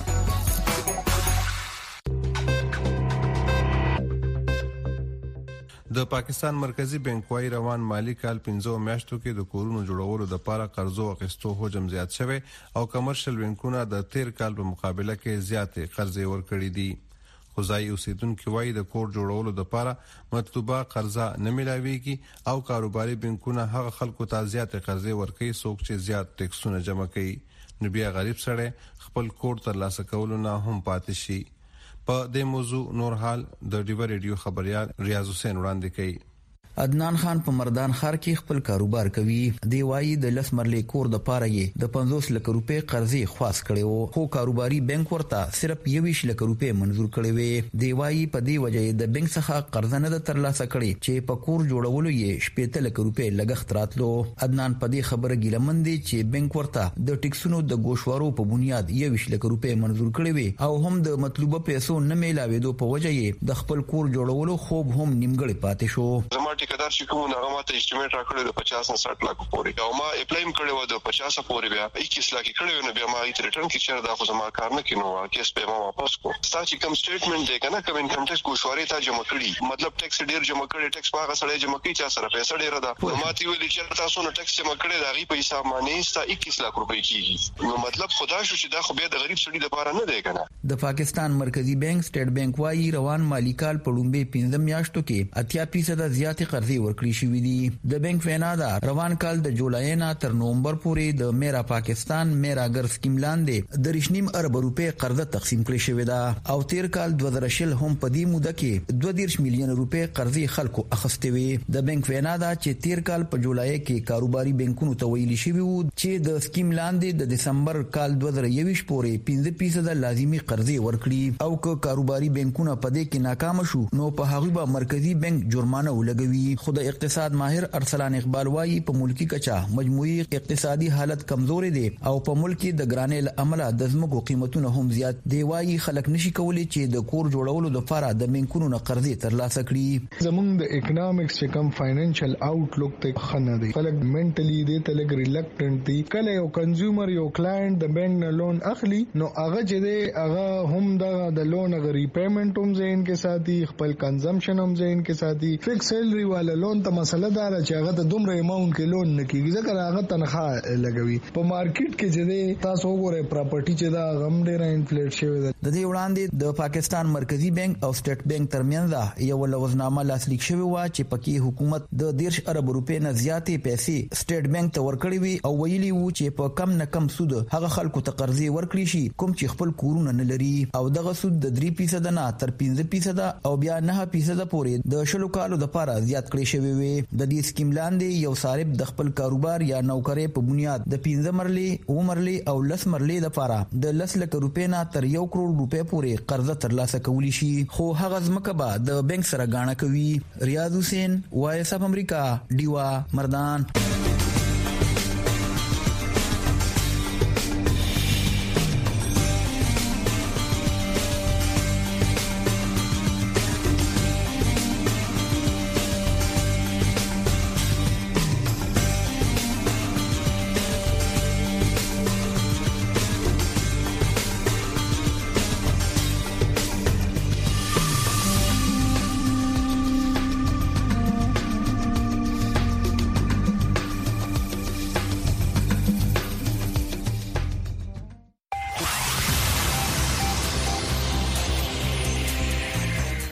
د پاکستان مرکزی بانک وايي روان مالی کال پنځو میاشتو کې د کورونو جوړولو لپاره قرضو اخیستو حجم زیات شوی او کمرشل بانکونه د تیر کال په مقابله کې زیاتې قرضې ورکړي دي. خو ځای اوسیدونکو وايي د کور جوړولو لپاره مطلوبه قرضه نه ملاويږي او کاروباري بانکونه هغه خلکو ته زیاتې قرضې ورکوي څوک چې زیات ټیکسونه جمع کوي. نو بیا غریب سړی خپل کور ترلاسه کولو نه هم پاتې شي. په دې موضوع نور حال د ډیوا ریډیو خبريال ریاض حسین وړاندې کوي. عدنان خان په مردان ښار کې خپل کاروبار کوي. دی وايي د لس مرلې کور د پاره یې د پنځوس لک روپۍ قرضې خواص کړي وو خو کاروباري بانک ورته صرف یویش لک روپۍ منزور کړي وي. دی وايي په دې وجه د بانک څخه قرض نه د ترلاسه کړي چې په کور جوړولو یې شپږ لک روپۍ لګښت راتلو. عدنان په دې خبره ګیلمن دي چې بانک ورته د ټیکسونو د گوشوارو په بنیاد یویش لک روپۍ منزور کړي وي او هم د مطلوبه پیسو نه میلاوېدو په وجه یې د خپل کور جوړولو خوب هم نیمګړی پاتې شو. ټیکدار چې کوم هغه ماته اسټیمیټ راکړی د پچاس نه ساټ لک پورې او ما اپلایم کړی و د پچاس پورې بیا اکیس لک کړی نو بیا ما ایت ریټرن کې چیرې دا خو زما کار نه کینو کیس په ما واپس کو. ستا چې کوم سټیټمنټ دی کنه کوم انکم ټیکس ګوشواري ته جمع کړی مطلب ټیکس ډیر جمع کړی ټیکس هغه سړی جمع کوي چې سره پیسې ډیر ده ما تی ویل چې تاسو نو ټیکس جمع کړی دا غي په حساب باندې ستا اکیس لک روپۍ کیږي نو مطلب خدا شو چې دا خو بیا د غریب سړي لپاره نه دی کنه. د پاکستان مرکزی بانک سټیټ بانک وايي روان مالی کال په لومبه پنځم میاشتو کې اتیا فیصد زیاتې قرضې ورکړي شوې دي. د بانک وینا ده روان کال د جولای نه تر نومبر پورې د میرا پاکستان میرا ګر سکیم لاندې د رښنیم ارب روپے قرضه تقسیم کړي شوې ده او تیر کال دوه زره شل هم په دې موده کې دوه دیرش میلیون روپے قرضې خلکو اخیستې وي. د بانک وینا ده چې تیر کال په جولای کې کاروباري بانکونو ته ویلي شوی وو چې د سکیم لاندې د دسمبر کال دوه زره یویش پورې پنځه فیصد لازمي قرضې ورکړي او که کاروباري بانکونه په دې کې ناکام شو نو په هغه به مرکزی بانک جرمانه ولګوي. خو د اقتصاد ماهر ارسلان اقبال وايي په ملکی کچا مجموعي اقتصادي حالت کمزوري دي او په ملک کې د ګرانې عمله د زمکو قیمتونه هم زیات دی. وايي خلک نشي کولی چې د کور جوړولو لپاره د بانکونو نه قرضې ترلاسه کړي. زمونږ د اکونومکس چې کم فاینانشل آوټلوک ته خنه دي خلک منټلی دي ته لګ ریلکټنټ دي. کله یو کنزیومر یو کلاینټ د بانک نه لون اخلي نو هغه چې دی هغه هم د لون غ ریپیمنٹ هم زین کې ساتي خپل کنزمپشن هم زین کې ساتي. فکس سیلری والا لون ته مسله دار چې هغه ته دومره اماونت کې لون نه کیږي ځکه هغه تنخواه لګوي. په مارکیټ کې چې دی تاسو وګورئ پراپرټي چې دا غم ډیر انفلیټ شوی دی. د دې وړاندې د پاکستان مرکزی بانک او سټیټ بانک ترمنځ یو لوزنامه لاسلیک شوی و چې پکې حکومت د دیرش ارب روپۍ نه زیاتې پیسې سټیټ بانک ته ورکړې وي او ویلي وو چې په کم نه کم سود هغه خلکو ته قرضې ورکړي شي کوم چې خپل کورونه نه لري او دغه سود د درې فیصد نه تر پنځه فیصد او بیا نه فیصد پورې د شلو کالو لپاره زیات کړی شوی وي. د دې سکیم لاندې یو صارف د خپل کاروبار یا نوکرۍ په بنیاد د پنځه مرلې او مرلې او لس مرلې لپاره د لس لک روپۍ نه تر یو کروڑ روپۍ پورې قرضه ترلاسه کولی شي خو هغه ځمکه به د بانک سره غاڼه کوي. ریاض حسین وایس اف امریکا دیوا مردان.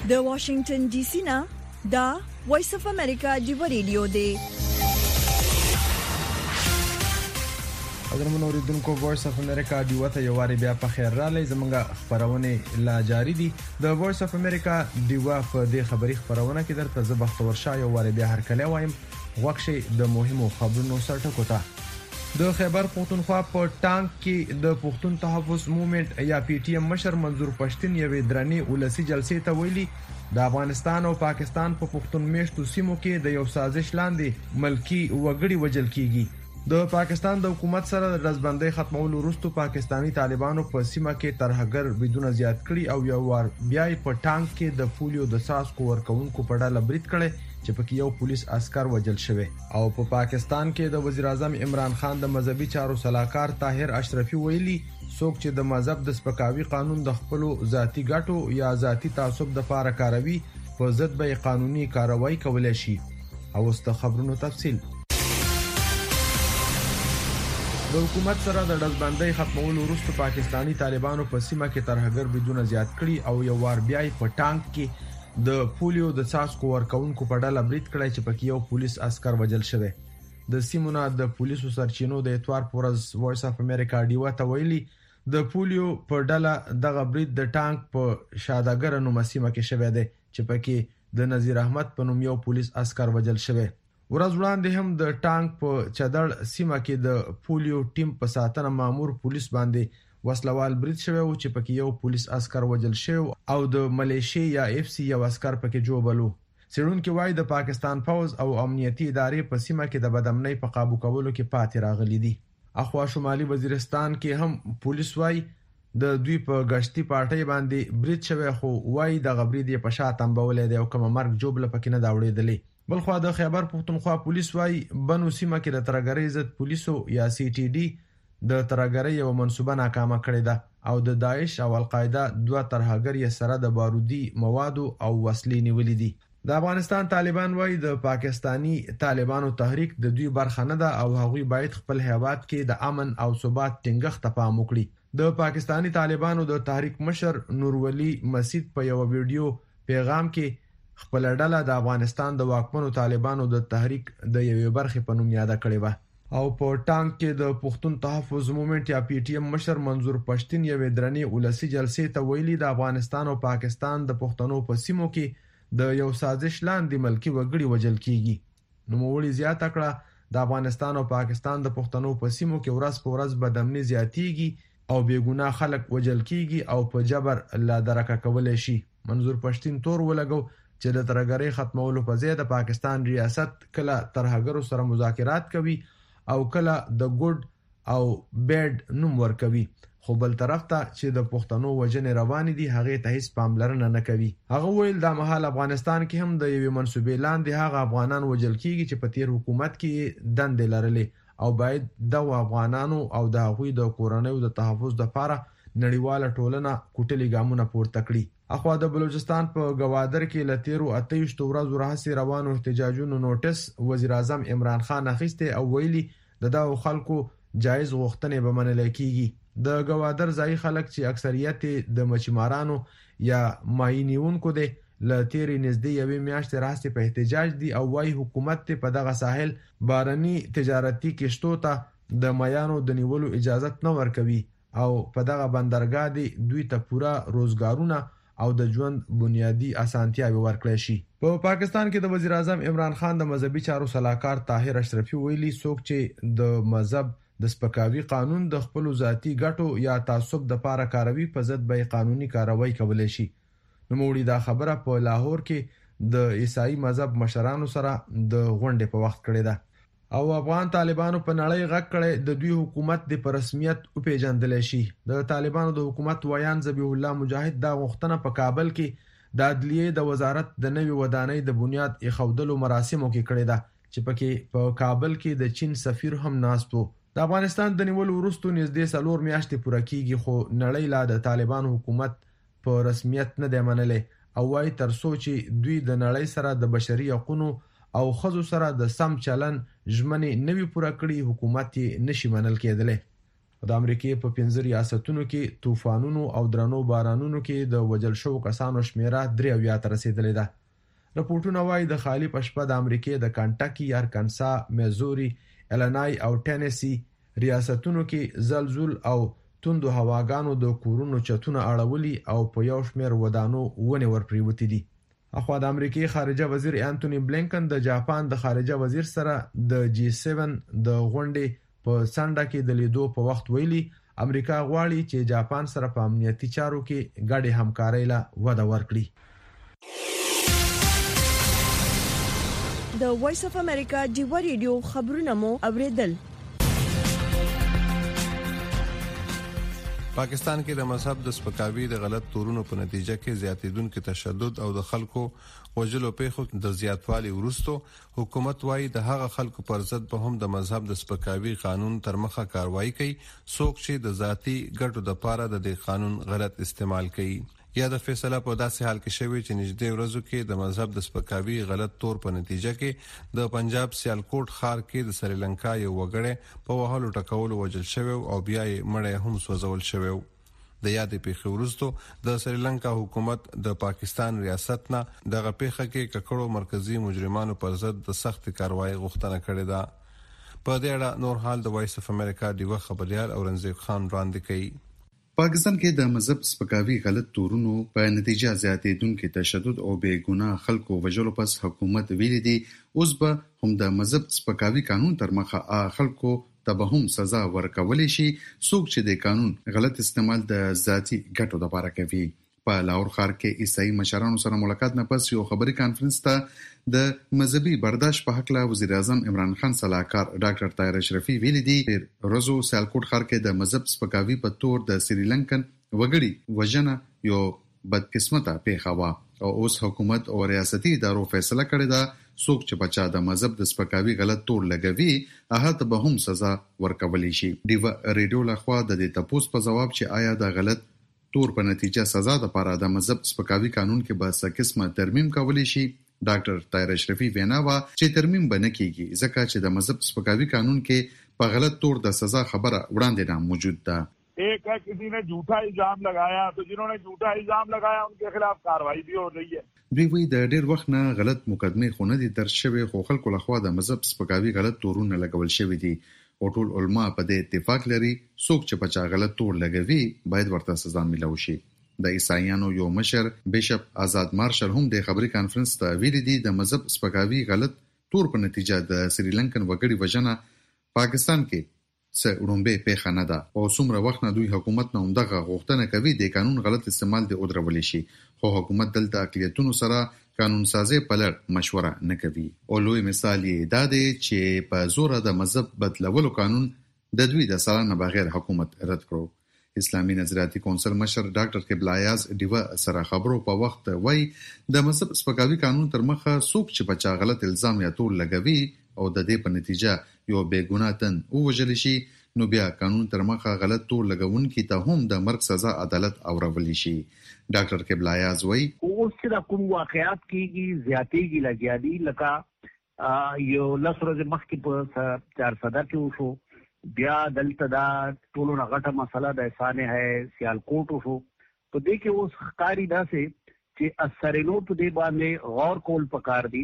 د واشنگټن ډي سي نه دا وایس اف امریکا دی ریډیو دی. اګرمن اوریدونکو وایس اف امریکا دی وته یو واری بیا په خیر را لې زمونږه خبرونه لا جاری دي. د وایس اف امریکا دی وا په دې خبري خبرونه کې درته زه بختور شاه یو واری بیا هر کله وایم وښه د مهمو خبرونو سرټکو ته. د خیبر پختونخوا په ټانک کې د پښتون تحفظ موومېنټ یا پی ټی ایم مشر منظور پښتون یوې درنې ولسی جلسې ته ویلي د افغانستان او پاکستان په پښتون میشتو سیمو کې د یو سازش لاندې ملکی وګړي وجل کیږي. د پاکستان د حکومت سره د رزبندۍ ختمولو وروسته پاکستانی طالبانو په سیمه کې ترهګر بدون زیات کړي او یو ور بیا په ټانک کې د پولیو د ساسکو ورکوونکو په ډله برید کړي چې پکې یو پولیس عسكر وجل شوی. او په پا پاکستان کې د وزیر اعظم عمران خان د مذهبي چارو صلاحکار طاهر اشرفي ویلي څوک چې د مذهب د سپکاوي قانون د خپل ذاتی ګټو یا ذاتی تعصب د لپاره کاروي په ضد به قانوني کاروایی کولای شي. او واست خبرونو تفصیل د حکومت سره د رزبندۍ ختمولو وروسته پاکستانی طالبانو په سیمه کې ترهګر بدون زیات کړي او یو وار بیا په ټانک کې د پولیو د ساسکو ورکوونکو په ډله برید کړی چې پکې یو پولیس عسكر وجل شوی. د سیمونه د پولیسو سرچینو د اتوار پورز وایس اف امریکا ډیوا ته ویلي د پولیو په ډله دغه برید د ټانک په شادګر نو مسیمه کې شوی دی چې پکې د نذیر احمد په نوم یو پولیس عسكر وجل شوی. ورځ وړاندې هم د ټانک په چدړ سیمه کې د پولیو ټیم په ساتنه مامور پولیس باندې وسلوال برید شوی او چې پکې یو پولیس عسكر وجل شوی او د ملیشیا یا اف سی یو عسكر پکې جوړبلو. سړونکو وايي د پاکستان فوز او امنیتي ادارې په سیمه کې د بدامنۍ په قابو کولو کې پاتې راغلي دي. اخوا شمالي وزیرستان کې هم پولیس وايي د دوی په غشتي پارټي باندې برید شوی خو وايي د غبرید په شاته تنبولې دی او کوم مرګ جوړل پکې نه دا وړېدلې. بلخو د خیبر پختونخوا پولیس وايي بنو سیمه کې د ترګری عزت پولیسو یا سی ټي ډي د ترګری یو منسوبه ناکامه کړې ده او د داعش او القاعده دوه ترهګر یې سره د بارودي موادو او وسلې نیولې دي. د افغانستان طالبان وايي د پاکستانی طالبانو تحریک د دوی برخه نه ده او هغوی باید خپل هیواد کې د امن او ثبات ټینګښت ته پام وکړي. د پاکستانی طالبانو د تحریک مشر نورولي مسعود په یو ویډیو پیغام کې خپل ډله د افغانستان د واکمنو طالبانو د تحریک د یوې برخې په نوم یاد کړې و. او په ټانک کې د پښتون تحفظ موومېنټ یا پی ټی ایم مشر منظور پښتون یوې درنې ولسی جلسې ته ویلي د افغانستان او پاکستان د پښتنو په سیمو کې د یو سازش لاندې ملکی وګړي وجل کیږي. نو موړي زیاته کړه د افغانستان او پاکستان د پښتنو په سیمو کې ورځ په ورځ بدامنۍ زیاتیږي او بیګناه خلک وجل کیږي او په جبر لا درکه کولای شي. منظور پښتون تور ولګو چې د ترګری ختمولو په ځای د پاکستان ریاست کله ترهګرو سره مذاکرات کوي او کله د ګډ او بیډ نوم ورکوي خو بل طرف ته چې د پښتنو وجنې روان دي هغه ته هیڅ پاملرنه نه کوي. هغه ویل د مهال افغانستان کې هم د یوې منسوبې لاندې هغه افغانان وجل کیږي چې په تیر حکومت کې دندې لرلې او باید د افغانانو او د هغوی د کورنیو د تحفظ لپاره نړیواله ټولنه کوټلي ګامونه پورته کړي. اخوا د بلوچستان په گوادر کې لتیرو اتهشت ورځو راهسي روانو احتجاجونو نوټس وزیر اعظم عمران خان اخیسته او ویلي د داو خلکو جایز غوښتنې به منل کیږي. د گوادر ځای خلک چې اکثریت د مچمارانو یا ماینیونکو دي لتیری نږدې یوې میاشتې راځي په احتجاج دي او وايي حکومت ته په دغه ساحل بارني تجارتي کشتو ته د مایانو د نیولو اجازه نه ورکوي او په دغه بندرګاه دي دوی ته پورا روزګارونه او د ژوند بنیادی اسانتیاوي ورکړل شي. په پا پاکستان کې د وزیر اعظم عمران خان د مذهبي چارو صلاحکار طاهر اشرفي ویلي څوک چې د مذهب د سپکاوي قانون د خپل ذاتی ګټو یا تعصب د لپاره کاروي په ضد به قانوني کاروایی کولای شي. نو موړي دا خبره په لاهور کې د عیسائی مذهب مشرانو سره د غونډې په وخت کړې ده او افغان طالبانو په نړۍ غږ کړي د دوی حکومت د پر رسمیت او پیژندل شي. د طالبانو د حکومت ویان ذبیح الله مجاهد دا غوښتنه په کابل کې د عدلیه د وزارت د نوي ودانۍ د بنیاد ایښودلو مراسمو کې کړې ده چې پکې په کابل کې د چین سفیر هم ناست و. د افغانستان د نیولو وروسته نږدې څلور میاشتې پوره کیږي خو نړۍ لا د طالبانو حکومت په رسمیت نه دی منلې او وايي تر څو چې دوی د نړۍ سره د بشري حقوقو او خزو سره د سم چلن ژمنې نوي پوره کړي حکومت یې نشي منل کېدلی. د امریکای په پنځه ریاستونو کې طوفانونو او درنو بارانونو کې د وجل شو کسانو شمیره درې اویا ته رسیدلې ده. راپورټونه وايي د خالی پشپه د امریکای د کنټاکی، ارکانسا، میزوري، الینای او ټینیسی ریاستونو کې زلزل او توندو هواګانو د کورونو چتونه اړولي او په یو شمېر ودانو ونې ورپریوتې دي. اخوا د امریکای خارجه وزیر انټونی بلینکن د جاپان د خارجه وزیر سره د جی سیون د غونډې په سانډا کې د لیدو په وخت ویلي امریکا غواړي چې جاپان سره په امنیتي چارو کې ګډه همکاري لا وده ورکړي. د وایس اف امریکا ډیوا ریډیو خبرونه مو اوریدل. پاکستان کې د مذهب د سپکاوي د غلط تورونو په نتیجه کې زیاتیدونکو تشدد او د خلکو وژلو پیښو د زیاتوالي وروسته حکومت وايي د هغه خلکو پر ضد به هم د مذهب د سپکاوي قانون تر مخه کاروایی کوي څوک چې د ذاتی ګټو د پاره د دې قانون غلط استعمال کوي. یا د فیصله په داسې حال کې شوی چې نږدې ورځو کې د مذهب د سپکاوي غلط تور په نتیجه کې د پنجاب سیالکوټ ښار کې د سریلانکا یو وګړی په وهلو ټکولو وژل شوی او بیا یې مړی هم سوځول شوی. د یادې پیښې وروسته د سریلانکا حکومت د پاکستان ریاست نه دغه پیښه کې ککړو مرکزی مجرمانو پر ضد د سخت کاروایی غوښتنه کړې ده. په دې اړه نور حال د وایس اف امریکا دیوه خبريال اورنګزیب خان وړاندې کوي. پاکستان کې د مذهب سپکاوي غلط تورونو په نتیجه زیاتېدونکو تشدد او بے ګناه خلکو وژلو پس حکومت ویلي دي اوس به هم د مذهب سپکاوي قانون تر مخه خلکو ته به هم سزا ورکول شي څوک چې د قانون غلط استعمال د ذاتی ګټو لپاره کوي. په لاهور ښار کې عیسائی مشرانو سره ملاقات نه پس یو خبري کانفرنس ته د مذهبي برداشت په حق لا وزیر اعظم عمران خان صلاحکار ډاکټر طاهر اشرفي ویلي دي روزو سیالکوټ ښار کې د مذهب سپکاوي په تور د سریلانکن وګړي وژنه یو بدقسمته پیښه وا او اوس حکومت او ریاستي ادارو فیصله کړې ده څوک چې بچا د مذهب د سپکاوي غلط تور لګوي هغه ته به هم سزا ورکول شي. دیو ریډیو لخوا د دې تپوس په جواب چې آیا د غلط تور په نتیجه سزا د پاره د مذهب سپکاوي قانون کې به څه قسمه ترمیم کولی شي ډاکټر طاهر اشرفي وینا وا چې ترمیم بنه کیږي ځکه چې د مذهب سپکاوي قانون کې په غلط تور د سزا خبره وړاندې نه موجود ده. ایک ہے کسی نے جھوٹا الزام لگایا تو جنہوں نے جھوٹا الزام لگایا ان کے خلاف کارروائی بھی ہو رہی ہے. دوی وی د ډیر وخت نه غلط مقدمه خو نه دي درج شوی خو خلکو لخوا د مذهب سپکاوي غلط تورونه لګول شوی دي او ټول علما په دې اتفاق لري څوک چې بچا غلط تور لګوي باید ورته سزا ملو شي. د عیسایانو یو مشر بیشپ آزاد مارشل هم د خبري کانفرنس ته ویلي دي د مذهب سپکاوي غلط تور په نتیجه د سریلانکن وګړي وژنه پاکستان کې څه وړاندې پیښه نه ده او څومره وخت نه دوی حکومت نه همدغه غوښتنه کوي د قانون غلط استعمال دی او درول شي خو حکومت دلته اقلیتونو سره قانون سازي په لړ مشوره نه کوي. او لوی مثال یې دا دی چې په زور د مذهب بدلولو قانون د دوی د سره نه بغیر حکومت رد کړو. اسلامي نظریاتي کونسل مشر ډاکټر قبل ایاز دیو سره خبرو په وخت وای د مذهب سپکاوي قانون تر مخه څوک چې بچا غلط الزام یا تور لګوي او د دې په نتیجه یو بے ګناه تن وژل شي نو بیا قانون تر مخه غلط تور لګونکي ته هم د مرګ سزا عدالت اورول شي. ډاکټر قبل ایاز وای اوس چې کوم واقعیات کېږي زیاتېږي لګیادي لکه یو لسرز مخکې په چار صدا کې وشو بیا دلته دا ټولو غټه مسله د احسان ہے سیالکوټ وشو په دې کې اوس ښکاری داسې چې اثرینو په دې باندې غور کول پکار دي.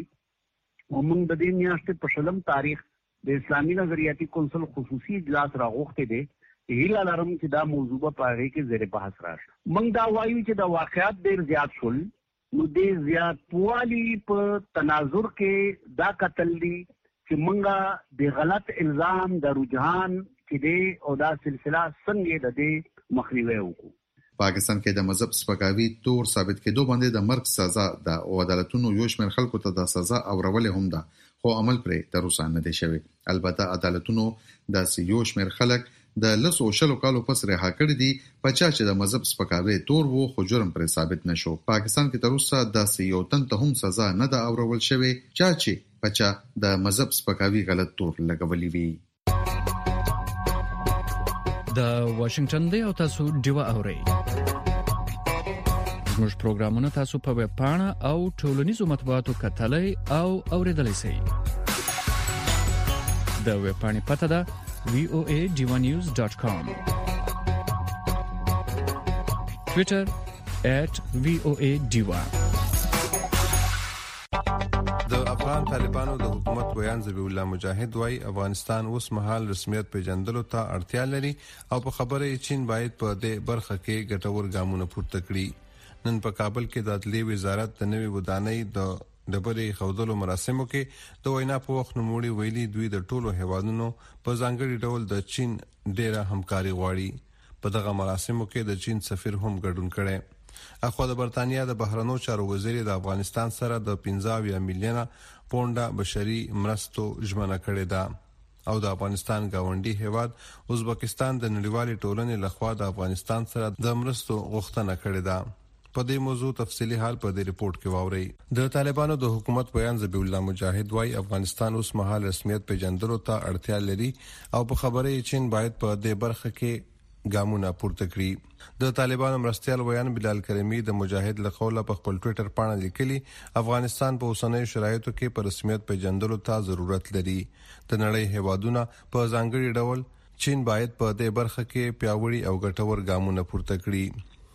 ومن د دې میاشتې په شلم تاریخ د اسلامي نظریاتي کونسل خصوصي اجلاس راغوښته دي هیله لرم چې دا موضوع په هغه کې زیر بحث راشي. موږ دا وایو چې دا واقعیت ډېر زیات شول نو دې زیات پوالي په تناظر کې دا قتل دي چې موږ د غلط الزام د رجحان چې دی او دا سلسله څنګه د دې مخنیوي وکړو. پاکستان کې د مذهب سپکاوي تور ثابت کېدو باندې د مرګ سزا ده او عدالتونو یو شمېر خلکو ته د سزا اورول هم ده خو عمل پرې تر اوسه نه دی شوی. البته عدالتونو د یو شمېر خلک د لسو شلو کالو پس رها کړی دي پچا چې د مذهب سپکاوي تور وو خو جرم پرې ثابت نشو. پاکستان کې تر اوسه د یو تن ته هم سزا نه ده اورول شوی چا چې پچا د مذهب سپکاوي غلط تور لګولې وي. د واشنگټن دی او تاسو دیوا اورئ. زموږ پروګرامونه تاسو په ویب پاڼه او ټولنیزو مطبوعاتو کتلای او اوریدلای شئ. د ویب پاڼې پته ده وی او ای ډیوا نیوز ډاٹ کام، ټوئیټر ایٹ وی او ای ډیوا. د افغان طالبانو د حکومت ویان ذبیح الله مجاهد وايي افغانستان اوس مهال رسمیت پیژندلو ته اړتیا لري او په خبره یې چین باید په دې برخه کې ګټور ګامونه پورته کړي. نن په کابل کې د عدلیې وزارت د نوې ودانۍ د ډبرې خودلو مراسمو کې د وینا په وخت نوموړي ویلي دوی د ټولو هیوادونو په ځانګړي ډول د چین ډیره همکاري غواړي. په دغه مراسمو کې د چین سفیر هم ګډون کړي. اخو د برتانیا د بهرنیو چارو وزیر د افغانستان سره د پنځه میلیونه پونډه بشري مرستو ژمنه کړې ده او د افغانستان گاونډي هیواد ازبکستان د نړیوالې ټولنې لخوا د افغانستان سره د مرستو غوښتنه کړې ده. په دې موضوع تفصیلی حال په دې ریپورت کې واورئ. د طالبانو د حکومت بیان ذبیح الله مجاهد وايي افغانستان اوس مهال رسمیت پیژندلو ته اړتیا لري او په خبره یې چین باید په دې برخه کې ګامونه پورته کړي. د طالبانو مرستيال ویان بلال کریمی د مجاهد له قوله په خپل ټوئیټر باندې لیکلي افغانستان په اوسنیو شرایطو کې په رسمیت پیژندلو ته ضرورت لري. د نړۍ هیوادونه په ځانګړي ډول چین باید په دې برخه کې پیاوړي او ګټور ګامونه پورته کړي.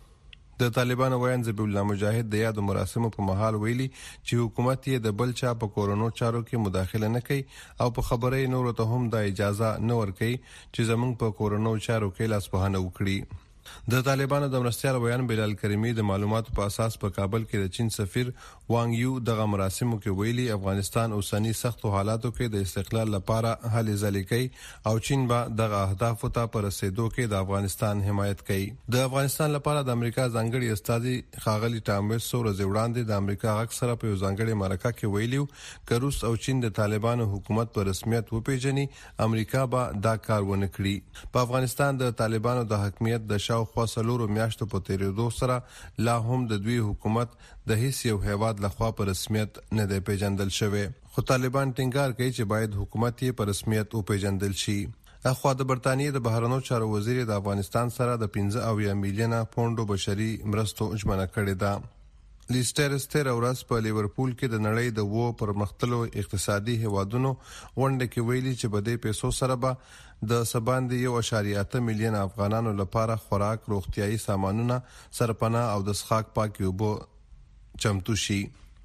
د طالبانو ویان ذبیح الله مجاهد د یادو مراسمو په مهال ویلي چې حکومت یې د بل چا په کورونو چارو کې مداخله نه کوي او په خبره یې نور ته هم د اجازه نه ورکوي چې زموږ په کورونو چارو کې لاس پوهنه وکړي. د طالبانو د مرستيال ویان بلال کریمی د معلوماتو په اساس په کابل کې د چین سفیر وانګ یو دغه مراسمو کې ویلي افغانستان اوسنی سختو حالاتو کې د استقلال لپاره هلې ځلې کوي او چین به دغه اهدافو ته پر رسیدو کې د افغانستان حمایت کوي. د افغانستان لپاره د امریکا ځانګړي استازي خاغلی ټامس ورځ وړاندې د امریکا غږ سره په ځانګړي مرکه کې ویلیو چې روس او چین د طالبانو حکومت په رسمیت وپیژني امریکا به دا کار ونه کړي. په افغانستان د طالبانو د حکمیت د شاوخوا څلورو میاشتو په تیریدو سره لا هم د دوی حکومت د هیڅ یو هیواد لخوا په رسمیت نه دی پیژندل شوی. خو طالبان ټینګار کوي چې باید حکومت یې په رسمیت وپیژندل شي. اخو د برتانیې د بهرنیو چارو وزیر د افغانستان سره د پنځه میلیونه پونډو بشري مرستو ژمنه کړې ده. لیسټر ستر ورځ په لیورپول کې د نړۍ د وو پرمختللو اقتصادي هیوادونو غونډه کې ویلي چې په دې پیسو سره به د سباندې یو اشاریه اته میلیونه افغانانو لپاره خوراک، روغتيایي سامانونه، سرپناه او د څښاک پاکي اوبه چمتو شي.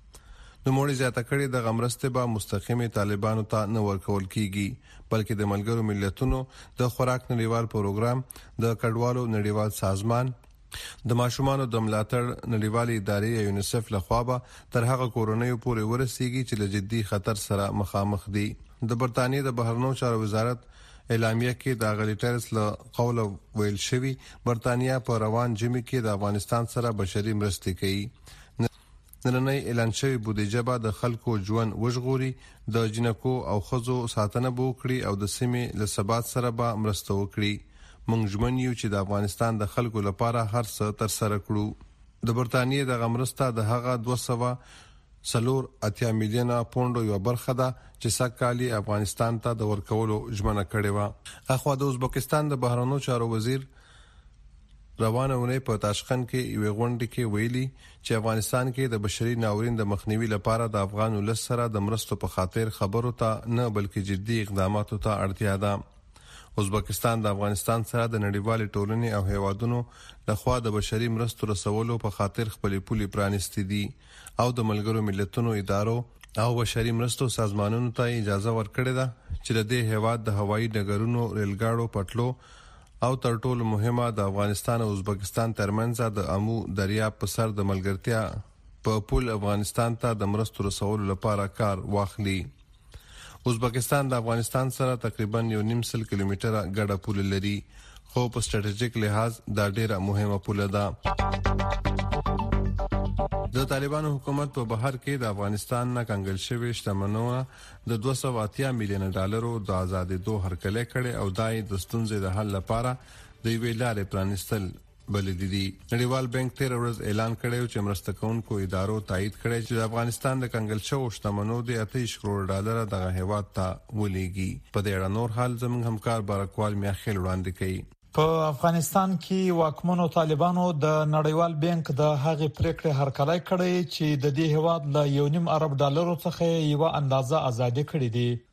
نو موږ زیاته کړې د غمرسته به مستقیمه طالبانو ته نه ورکول کیږي بلکې د ملګرو ملتونو د خوراک نړیوال پروګرام، د کډوالو نړیوال سازمان، د ماشومانو د ملاتړ نړیوالې ادارې یونیسف لخوا به تر هغه کورونیو پورې ورسیږي چې له جدي خطر سره مخامخ دي. د برتانیې د بهرنیو چارو وزارت اعلامیه کې د غلیټرس له قوله ویل شوی برتانیا په روان جمی کې د افغانستان سره بشري مرستې کوي. نننۍ اعلان شوی بودیجه به د خلکو ژوند وژغوري، د جنکو او ښځو ساتنه به وکړي او د سیمې له ثبات سره به مرسته وکړي. موږ ژمن یو چې د افغانستان د خلکو لپاره هر څه تر سره کړو. د برتانیې د غمرسته د هغه دوه سوه سلور اتیا میلیونه پونډو یو برخه ده چې سکهالي افغانستان ته د ورکولو ژمنه کړې و. اخو د ازبکستان د بهرنیو چارو وزیر روانه ونې په تاشقند کې یو غونډه کې ویلي چې افغانستان کې د بشري ناورین د مخنیوي لپاره د افغان ولس سره د مرستو په خاطر خبرو ته نه بلکې جدي اقداماتو ته اړتیا ده. ازبکستان د افغانستان سره د نړیوالې ټولنې او هیوادونو لخوا د بشري مرستو رسولو په خاطر خپلې پولې پرانستې دي او د ملګرو ملتونو ادارو او بشري مرستو سازمانونو ته اجازه ورکړې ده چې د دې هیواد د هوایي ډګرونو، ریلګاړو، پټلو او تر ټولو مهمه د افغانستان او ازبکستان ترمنځ د امو دریاب په سر د ملګرتیا په پول افغانستان ته د مرستو رسولو لپاره کار واخلي. ازبکستان د افغانستان سره تقریبا یو نیم سل کیلومتره ګډه پوله لري خو په سټریټیک لحاظ دا ډیره مهمه پوله ده. د طالبانو حکومت په بهر کې د افغانستان نه کنګل شوی شتمنیو د دوه سوه اتیا میلیونه ډالرو د آزادېدو هرکلی کړي او دای د ستونزې د حل لپاره د یوې لارې پرانستل بلد دي. نړیوال بانک تیر ورځ اعلان کړی چې مرسته کوونکو ادارو تایید کړی چې افغانستان د کنګل شوو شتمنیو د اتیا کروڑ ډالر دغه هیواد ته ولېږي. په دې اړه نور حال زموږ همکار بارکوال میاخیل وړاندې کوي. په افغانستان کې واکمنو طالبانو د نړیوال بانک د هغې پریکړې هرکلی کړی چې د دې هیواد له یو نیم ارب ډالرو څخه یو اندازه ازادي کړې دي.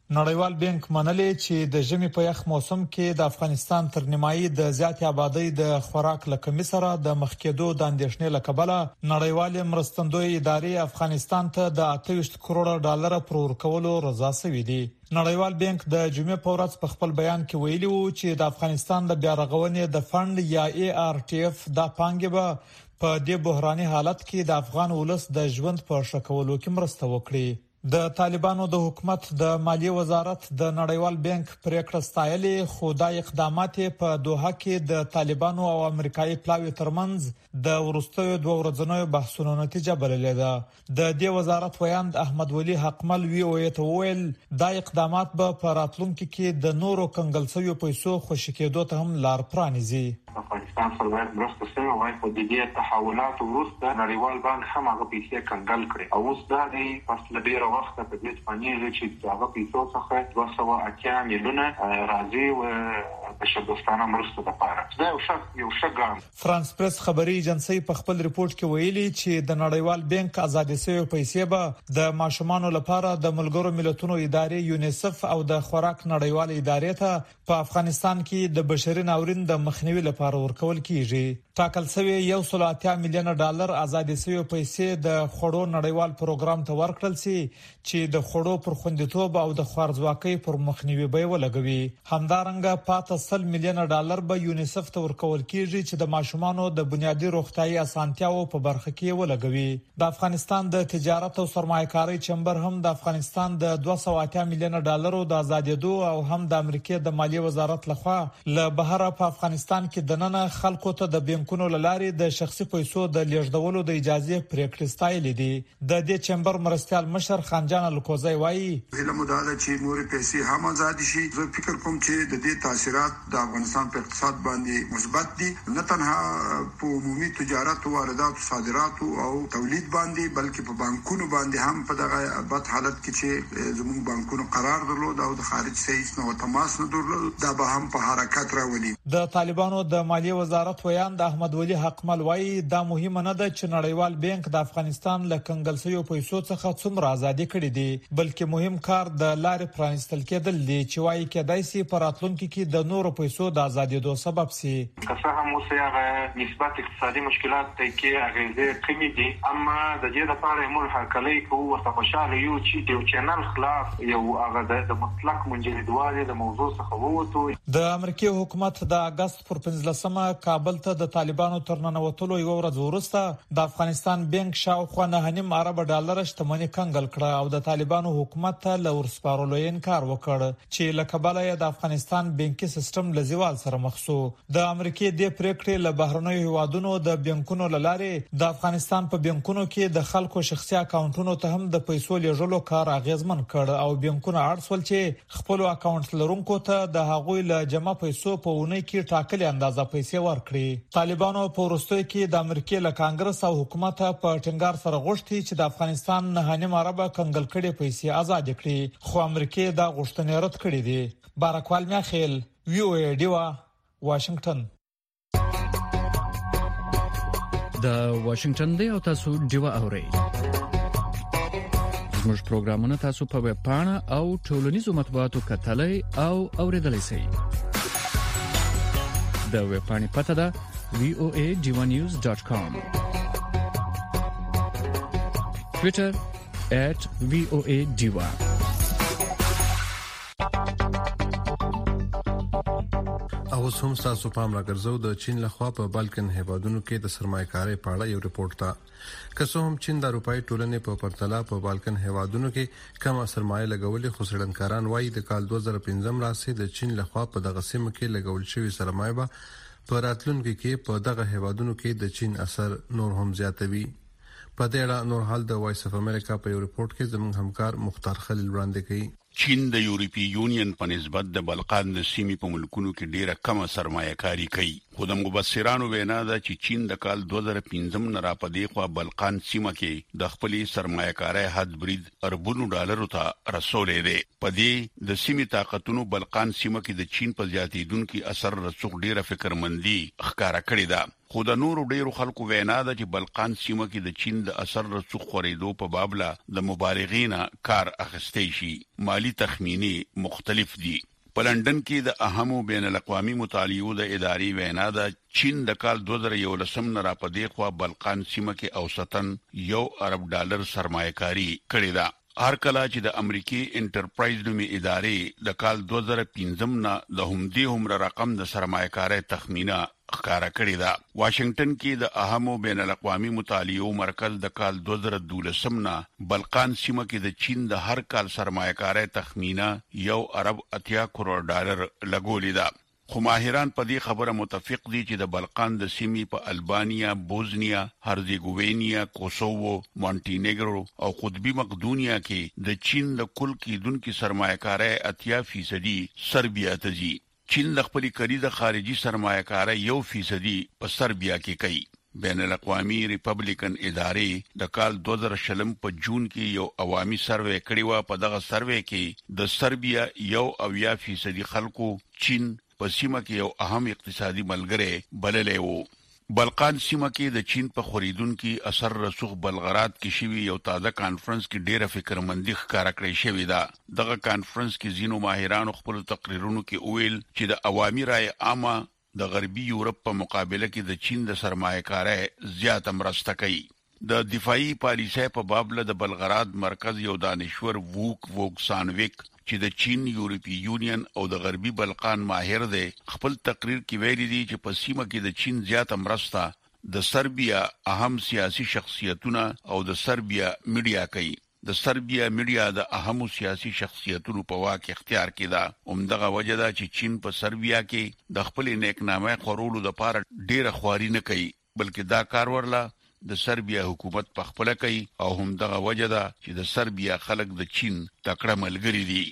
نړیوال بانک منلې چې د ژمي په یخ موسم کې د افغانستان تر نیمایي د زیات آبادی د خوراک لکمې سره د مخکېدو د اندېښنې لکبله نړیوال مرستندوی ادارې افغانستان ته د اته ویشت کروڑ ډالر پر ورکولو رضا شوې دي. نړیوال بانک د جمعې په ورځ په خپل بیان کې ویلي وو چې د افغانستان د بیا رغونې د فند یا ای آر ټی اف د پانګې به په دې بحراني حالت کې د افغان ولس د ژوند په ښه کولو کې مرسته وکړي. د طالبانو د حکومت د مالیه وزارت د نړیوال بانک پریکړه ستایلې، خو دا اقدامات په دوحه کې د طالبانو او امریکایي پلاوي ترمنځ د وروستیو دوه ورځنیو بحثونو نتیجه بللې ده. د دې وزارت ویاند احمد ولی حقمل وی او ته ویل دا اقدامات به په راتلونکي کې د نورو کنګل شویو پیسو خوشی کېدو ته هم لار پرانیزي. افغانستان سره باید مرسته شوی وای خو د دې تحولات وروسته نړیوال بانک هم هغه پیسې کنګل کړي او اوس دا دی فاصله ډیره وخت په دې باندې چې هغه پیسو څخه دوه سوه اتیا میلیونه راځي او د شګوستانه مرسته لپاره دا یو څه یو څه ګام. فرانس پریس خبري ایجنسی په خپل ریپورت کې ویلي چې د نړیوال بانک آزادې شوی پیسې به د ماشومانو لپاره د ملګرو ملتونو ادارې یونیسف او د خوراک نړیوال ادارې ته په افغانستان کې د بشري ناورین د مخنیوي لپاره ورکول کیږي. ټاکل شوی یو سل اتیا میلیونه ډالر آزادې شوی پیسې د خوړو نړیوال پروګرام ته ورکړل شي چې د خوړو پر خوندیتوب او د خوارځواکۍ پر مخنیوي به ولګوي. همدارنګه پاته سل میلیونه ډالر به یونیسف ته ورکول کیږي چې د ماشومانو د بنیادي روغتيایي اسانتیاو په برخه کې ولګوي. د افغانستان د تجارت او سرمایه‌کاري چمبر هم د افغانستان د دوه سوه اتیا میلیونه ډالرو د آزادېدو او هم د امریکای د مالیه وزارت لخوا له بهر په افغانستان کې د نن خلکو ته د بانکونو لارې د شخصي پیسو د لیږدولو د اجازه پریکړه ستایلې دي. د دې چمبر مرستيال مشر خانجان الکوزی وایي هله مداله چې نور پیسې هم آزاد شي. زه فکر کوم چې د دې تاثیرات د افغانستان په اقتصاد باندې مثبت دي، نه تنها په عمومي تجارت او واردات او صادرات او تولید باندې بلکې په بانکونو باندې هم په دغه بد حالت کې چې زموږ بانکونو قرار درلود او د خارج سیس نو تماس نه درلود دا به هم په حرکت راولي. د طالبانو د مالیه وزارت ویاند احمد ولی حقمل وایي دا مهمه نه ده چې نړیوال بانک د افغانستان له کنګل شویو پیسو څخه څومره ازادي کړې دي، بلکې مهم کار د لارې پرانستل کېدل دي چې وایي کېدای شي په راتلونکي کې د نورو پیسو د ازادېدو سبب شي. که څه هم اوس هغه نسبت اقتصادي مشکلات ته کې اغیزې کمې دي، اما د دې لپاره موږ هرکلی کوو ورته خوشاله یو چې یو چینل خلاف یو هغه د مطلق منجمدوالي د موضوع څخه ووتو. د امریکای حکومت د اگست پر پنځلسمه کابل ته د طالبانو تر ننوتلو یو ورځ وروسته د افغانستان بانک شاوخوا نه نیم ارب ډالر شتمنۍ کنګل کړه او د طالبانو حکومت ته لور سپارلو انکار وکړ چې لکباله د افغانستان بانکي سیستم لزوال سره مخ شو. د امریکای د پریکړې له بهرنیو هیوادونو د بانکونو لارې د افغانستان په بانکونو کې د خلکو شخصي اکاونټونو ته هم د پیسو لیږلو کار اغیزمن کړ او بانکونه اړسول چې خپل اکاونټ لرونکو ته د هغوی له جمع پیسو په ونه کې ټاکلې اندازه پیسې ورکړي. طالبانو په وروستیو کې د امریکای له کانګرس او حکومت په ټینګار سره غوښتي چې د افغانستان نه نیم ارب کنګل کړي پیسې آزاد کړي، خو امریکای دا غوښتنې رد کړې دي. بارکوال میاخیل وی او ای ډیوا واشنگټن. د واشنگټن دی او تاسو ډیوا اورئ. زموږ پروګرامونه تاسو په ویب پاڼه او ټولنیزو مطبوعاتو کتلای او اوریدلای شئ. د ویب پاڼې پته ده وی او ای ډیوا نیوز ډاټ کام. ټویټر ایٹ وی او ای ډیوا. اوس هم تاسو پام راګرځو د چین لخوا په بالکن هیوادونو کې د سرمایه‌کارۍ په اړه یو ریپورت ته. که څه هم چین د اروپאי ټولنې په پرتله په بالکن هیوادونو کې کم سرمایه لګولې، خو څېړنکاران وایي د کال دوه زره پنځم راځي د چین لخوا په دغه سیمه کې لګول شوی سرمایه به په راتلونکي کې په دغه هیوادونو کې د چین اثر نور هم زیاتوي. په دې اړه نور حال د وایس اف امریکا په یو ریپورت کې زموږ همکار مختار خلیل وړاندې کوي. چین د یورپی یونین په نسبت د بلقان د سیمې په ملکونو کې ډیره کم سرمایه کاری کوي. خو د مبصرانو وینا ده چې چین د کال دوه زره پنځم نه را پدې خوا بلقان سیمه کې د خپلې سرمایه‌کاري حد برید اربونو ډالرو ته رسولې ده. پدې د سیمې طاقتونو بلقان سیمه کې د چین په زیاتیدونکو اثر رسوخ ډیره فکرمندي ښکارا کړې ده. خو د نورو ډیرو خلکو وینا ده چې بلقان سیمه کې د چین د اثر رسوخ خورېدو په بابله د مبالغین کار اخیستې شي. مالی تخمینی مختلف دي. په لندن کې د اهمو بین الاقوامي مطالعو د ادارې وینا ده چین د کال دوه زره یولسم نه را پدې خوا بلقان سیمه کې اوسطن یو ارب ډالر سرمایه‌کاري کړې ده. هر کله چې د امریکای انټرپرایز نومي ادارې د کال دوه زره پنځم نه د همدې هم رقم د سرمایه‌کاري تخمینه ښکارا کړی دا. واشنگټن کې د اهمو بین الاقوامي مطالعو مرکز د کال دوه زره دولسم نه بلقان سیمه کې د چین د هر کال سرمایه‌کاري تخمینه یو ارب اتیا کروڑ ډالر لګولې ده. خو ماهران په دې خبره متفق دي چې د بلقان د سیمې په البانیا، بوزنیا، هرزیګوینیا، کوسوو، مونټینیګرو او قطبی مقدونیا کې د چین د کل کېدونکو سرمایه‌کاري اتیا فیصدي سربیا ته ځي. چین د خپل کلیده خارجي سرمایه‌کاري یو فیصدي په سربیا کې کوي. بین الاقوامي ریپبلیکن ادارې د کال دوه زره شلم په جون کې یو عوامي سروې کړی و. په دغه سروې کې د سربیا یو اویا فیصدي خلکو چین په سیمه کې یو اهم اقتصادي ملګری بللی وو. بلقان سیمه کې د چین په خوریدونکو اثر رسوخ بلغراد کې شوی یو تازه کانفرنس کې ډیره فکرمندي ښکارا کړې شوې ده. دغه کانفرنس کې ځینو ماهرانو خپل تقریرونو کې وویل چې د عوامي رائے عامه د غربي یورپ په مقابله کې د چین د سرمایه‌کاري زیاته مرسته کوي. د دفاعي پالیسۍ په بابله د بلغراد مرکز یو دانشور ووک ووکسانویک چې د چین یورپی یونین او د غربي بلقان ماهر دی خپل تقریر کې ویلي دي چې په سیمه کې د چین زیاته مرسته د سربیا اهم سیاسي شخصیتونه او د سربیا میډیا کوي. د سربیا میډیا د اهمو سیاسي شخصیتونو په واک اختیار کې ده. همدغه وجه ده چې چین په سربیا کې د خپل نیکنامه خورولو لپاره ډیره خواري نه کوي بلکې دا کار ورله د سربیا حکومت په خپل کوي او همدغه وجه ده چې د سربیا خلک د چین تکړه ملګری دي.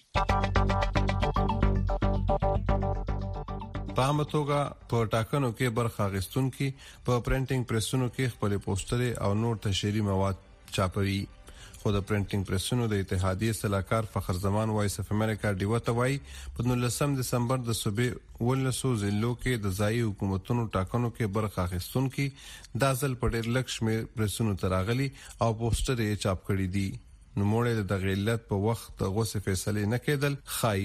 په عامه توګه په ټاکنو کې برخه اخیستونکي په پرنټینګ پریسونو کې خپل پوسټر او نور تشریحي مواد چاپوي. خو د پرنټینګ پریسونو د اتحادیې سلاکار فخر زمان وایس اف امریکا ډیو ته وایي په نولسم دسمبر د صوبې ولسو ضلعو کې د ځایي حکومتونو ټاکنو کې برخه اخیستونکي د ځل په ډېر لږ شمېر پریسونو ته راغلي او پوسټر یې چاپ کړي دي. نوموړی د علت په وخت د غوسې فیصلې نه کېدل ښایي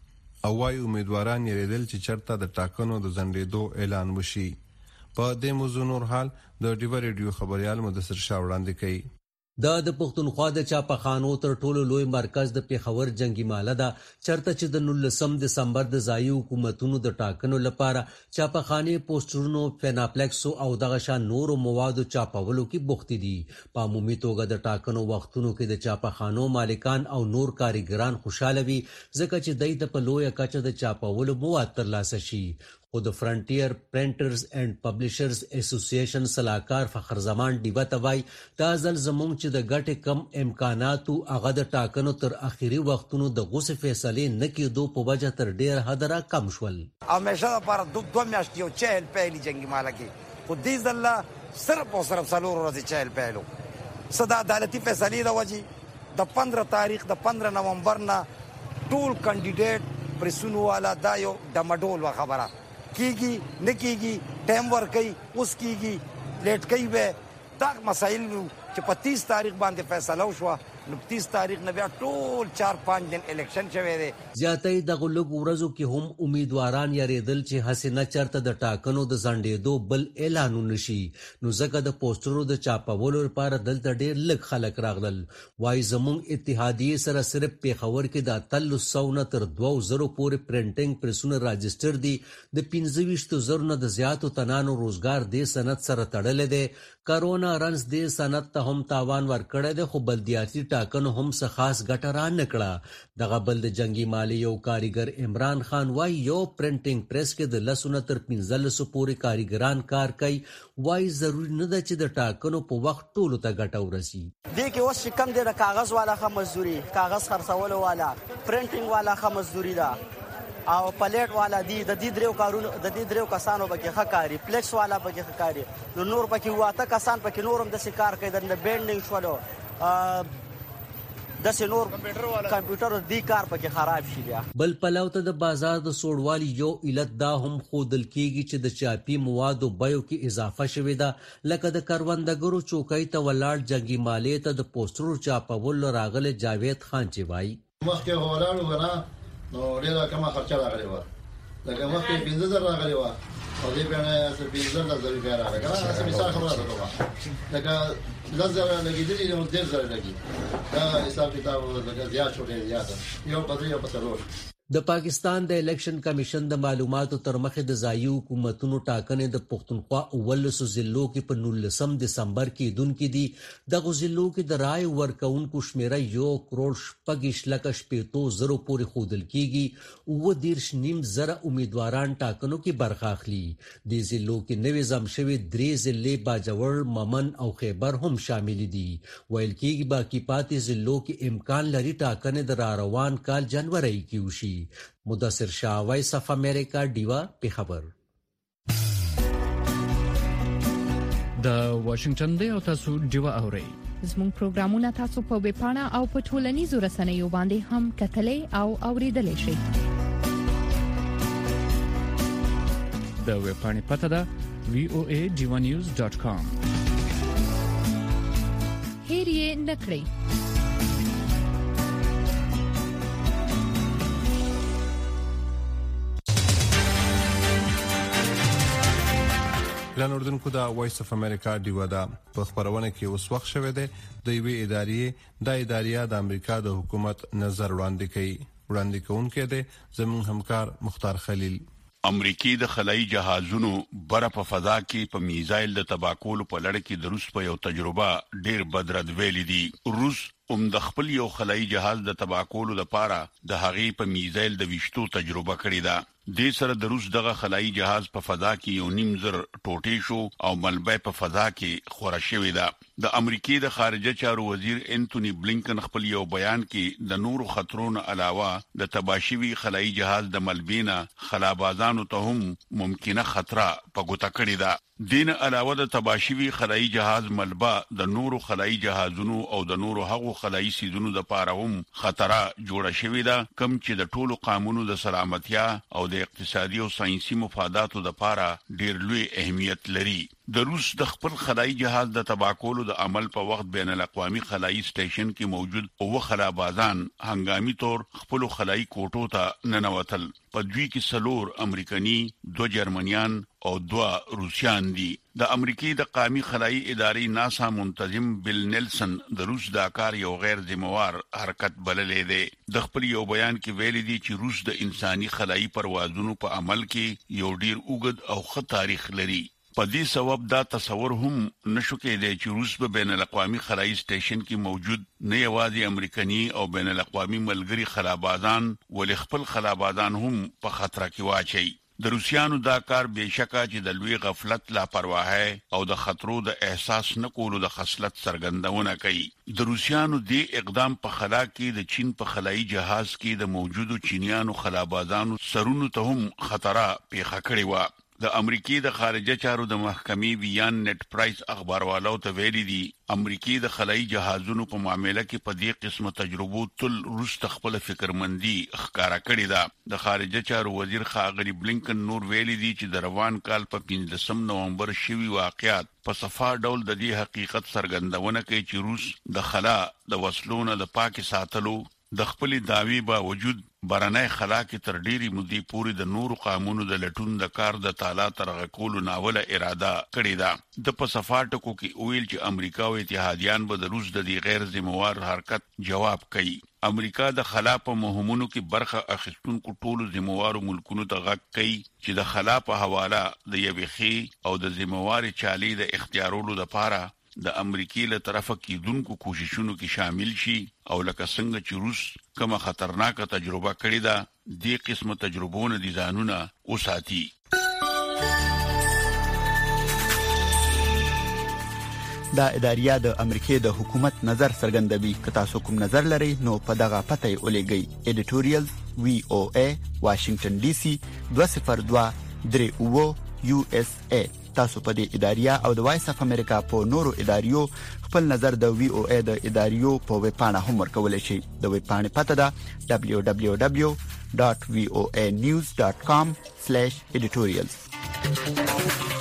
او وايي امیدواران یریدل چې چرته د ټاکنو د ځنډېدو اعلان وشي. په دې موضوع نور حال د ډیو ریډیو خبريال مدثر شاه وړاندې کوي. دا د پښتونخوا د چاپخانو تر ټولو لوی مرکز د پیښور جنگي ماله ده چرته چې د نولسم دسمبر د ځایي حکومتونو د ټاکنو لپاره چاپخانې پوسټرونو فیناپلیکس او دغه شان نورو موادو چاپولو کې بوختي دي. په عمومي توګه د ټاکنو وختونو کې د چاپخانو مالکان او نور کارګران خوشاله وي ځکه چې دوی ته په لویه کچه د چاپولو مواد ترلاسه شي. خو د فرنټیر پرنټرز اینڈ پبلشرز اسوسییشن سلاکار فخر زمان ډیوه ته وایي دا ځل زموږ چې د ګټې کم امکاناتو هغه د ټاکنو تر اخري وختونو د غوسې فیصلې نه کېدو په وجه تر ډېر حده را کم شول. همیشه لپاره دوه میاشتې یو چهل پیلي جنګي ماله کې خو دې ځل صرف او صرف څلور ورځې چهل پیلو څه د عدالتي فیصلې د وجې د پندره تاریخ د پندره نومبر نه ټول کانډیډیټ پریسونو والا دا یو ډمډول و خبره کیږي نه کیږي ټایم ورکي اوس کیږي لیټ کوي به دا مسایل چې په تیس تاریخ باندې فیصله وشو نو تیس تاریخ نه بیا ټول چار پنځه دن الیکشن شوی دی. زیاتې د غلوګ ورځو کې هم امیدواران یریدل چې حسینه چرته د ټاکنو د ځنډېدو بل اعلان نشي نو ځکه د پوسټرو د چاپولو لپاره دلته ډېر لږ خلک راغلل. وایي زموږ اتحادیې سره صرف پیښور کې د اتلس سو نه تر دوه زرو پورې پرنټینګ پریسونه راجسټر دي. د پنځه ویشت زرو نه د زیاتو تنانو روزګار دې سند سره تړلې دی. کرونا رنز دې سند ته هم تاوان ورکړی دی خو بلدیاتي ټاکنو هم څه خاص ګټه را نه کړه. دغه بل د جنگي مالي یو کاریګر عمران خان وایي یو پرنټینګ پریس کې د لسو نه تر پنځلسو پورې کاریګران کار کوي. وایي ضروري نه ده چې د ټاکنو په وخت ټولو ته ګټه ورسي. دې کې اوس چې کم دی د کاغذ والا ښه مزدوري کاغذ خرڅولو والا پرنټینګ والا ښه مزدوري ده او پلیټ والا دی د دې درو کارونو د دې درو کسانو پکې خکاری فلیکس والا پکې خکاری نو نور پکې واته کسان پکې نورم د سکار کوي د بینډینګ شولو د سنور کمپیوټر دی کار پکې خراب شي بیا. بل پلاوته د بازار د سوړوالي یو علت دا هم خودل کیږي چې د چاپی موادو بیو کې اضافه شوې ده لکه د کروندګرو چوکۍ ته ولاړ جنگي مالې ته د پوسټرو چاپول راغله جاوید خان چې وایي مخکې ولاړو غنا نو ډیره کمه خرچه راغلی و لکه مخکې پنځه زره راغلی و او دې باندې څه پنځه زره بیا راغلی کنه څه مثال خبره ده لکه لږ زره لګیدلی نو ډېر زره لګي دا حساب کتاب لکه زیات شو ډېر زیات یو په یو په څلور. د پاکستان د الیکشن کمیشن د معلوماتو تر مخې د ځایي حکومتونو ټاکنې د پښتونخوا اولسو ضلعو کې په نولسم دسمبر کې دونکو دي دغه ضلعو کې د رای ورکونکو شمیره یو کروڑ شپږ لک شپېتو زرو پورې ښودل کیږي اووه دېرش نیم زره امیدواران ټاکنو کې برخه اخلي. د ضلعو کې نوې ضم شوي درې ضلعې باجوړ ممن او خیبر هم شامل دي. ویل کېږي باقي پاتې ضلعو کې امکان لري ټاکنې د را روان کال جنوري کې وشي. مدثر شاه وایس اف امریکا ډیوا په خبر. د واشنگټن دی او تاسو ډیوا اورئ. زموږ پروګرامونه تاسو په ویب پاڼه او په ټولنیزو رسنیو باندې هم کتلې او اوریدلې شئ. د ویب پاڼې پته ده وی او ای ډیوا نیوز ډاٹ کام. هیر یې نکړئ. لاندې اردوونکو د وایس اف امریکا ډیوا دا په خبرونه کې اوس وخت شوه دی د یوې ادارې د ادارې د امریکا د حکومت نظر وړاندې کوي وړاندې کوونکې دی زموږ همکار مختار خلیل. امریکای د خلایي جهازونو بره په فضا کې په میزایل د تباکولو په لړ کې د روس په یو تجربه ډیر بدرد ویلي دي. روس هم د خپل یو خلایي جهاز د تباکولو لپاره د هغې په میزایل د وشتو تجربه کړې ده. د سره د روس دغه خلایي جهاز په فضا کې یو نیم زر ټوټې شو او ملبه په فضا کې خوره شوې ده. د امریکای د خارجه چارو وزیر انټونی بلینکن خپل یو بیان کې د نورو خطرونو علاوه د تباشوي خلایي جهاز د ملبینه خلابازانو ته هم ممکنه خطر په ګوته کړی ده. دین علاوه د تباشوي خلایي جهاز ملبه د نورو خلایي جهازونو او د نورو هغو خلایي سیزونو د پاره هم خطر جوړه شوې ده کوم چې د ټولو قانونو د سلامتیا او د اقتصادي او ساينسي مفاداتو د پاره ډیر لوی اهمیت لري. د روس د خپل خلایي جهاز د تباکولو د عمل په وخت بین الاقوامي خلایي سټیشن کې موجود او خلابازان هنګامي تور خپل خلایي کوټو ته ننوتل. په دوی کې سلور امریکایي، دو جرمنیان او دو روسیان دي. د امریکای د قومي خلایي ادارې ناسا منتظم بل نیلسن د روس د کار یو غیر ذمہوار حرکت بللې دی. د خپل یو بیان کې ویلي دي چې روس د انساني خلایي پروازونو په عمل کې یو ډیر اوږد او ښه تاریخ لري. په دې سبب دا تصور هم نشو کېدای چې روس په بین الاقوامي خلایي سټیشن کې موجود نه یوازې امریکایي او بین الاقوامي ملګری خلابازان ول خپل خلابازان هم په خطر کې واچي. د روسیانو دا کار بهشکه چې د لوی غفلت لاپرواهي او د خطرو د احساس نه کولو د خصلت څرګندونه کوي. د روسیانو دې اقدام په خلا کې د چین په خلایي جهاز کې د موجودو چینیانو خلابازانو سرونو ته هم خطر پیښه کړی و. د امریکای د خارجه چارو د محکمې ویان نت پرایس اخباروالو ته ویلي دي امریکای د خلایي جهازونو په معاملې کې په دې قسمه تجربو تل روس خپل فکرمندي ښکارا کړې ده. د خارجه چارو وزیر خاغلی بلینکن نور ویلي دي چې د روان کال په پنځم نومبر شوي واقعیات په صفا ډول د دې حقیقت څرګندونه کوي چې روس د خلا د وسلونو د پاکي ساتلو د خپل داوی باوجود برنای خلا کې تر ډیری مودې پورې د نورو قانونو د لټون د کار د تعالی ترغه کولو ناوله اراده کړې ده. د پسفاټکو کې ویل چې امریکا او اتحادیان به د روس د دې غیر ذمہوار حرکت جواب کوي. امریکا د خلا په مهمونو کې برخه اخیستونکو ټولو ذمہوارو ملکونو ته غږ کوي چې د خلا په حواله د یوې خي او د ذمہوار چالي د اختیارولو لپاره د امریکای له طرفه کېدونکو کوششونو کې شامل شي او لکه څنګه چې روس کومه خطرناکه تجربه کړې ده دې قسمه تجربونه دي ځانونه وساتي. دا اداریا د امریکای د حکومت نظر څرګندوي. که تاسو کوم نظر لرئ نو په دغه پته ولېږئ. ایډیټوریال وی او ای واشنگټن ډي سي دوه صفر دوه درې اوه یو اس ای. تاسو په دې اداریه او د وایس اف امریکا په نورو اداریو خپل نظر د وی او ای د اداریو په ویب پاڼه هم ورکولای شئ. د ویب پاڼې پته ده دبليو دبليو دبليو ډاټ وی او ای نیوز ډاټ کام سلیش ایډیټوریالز.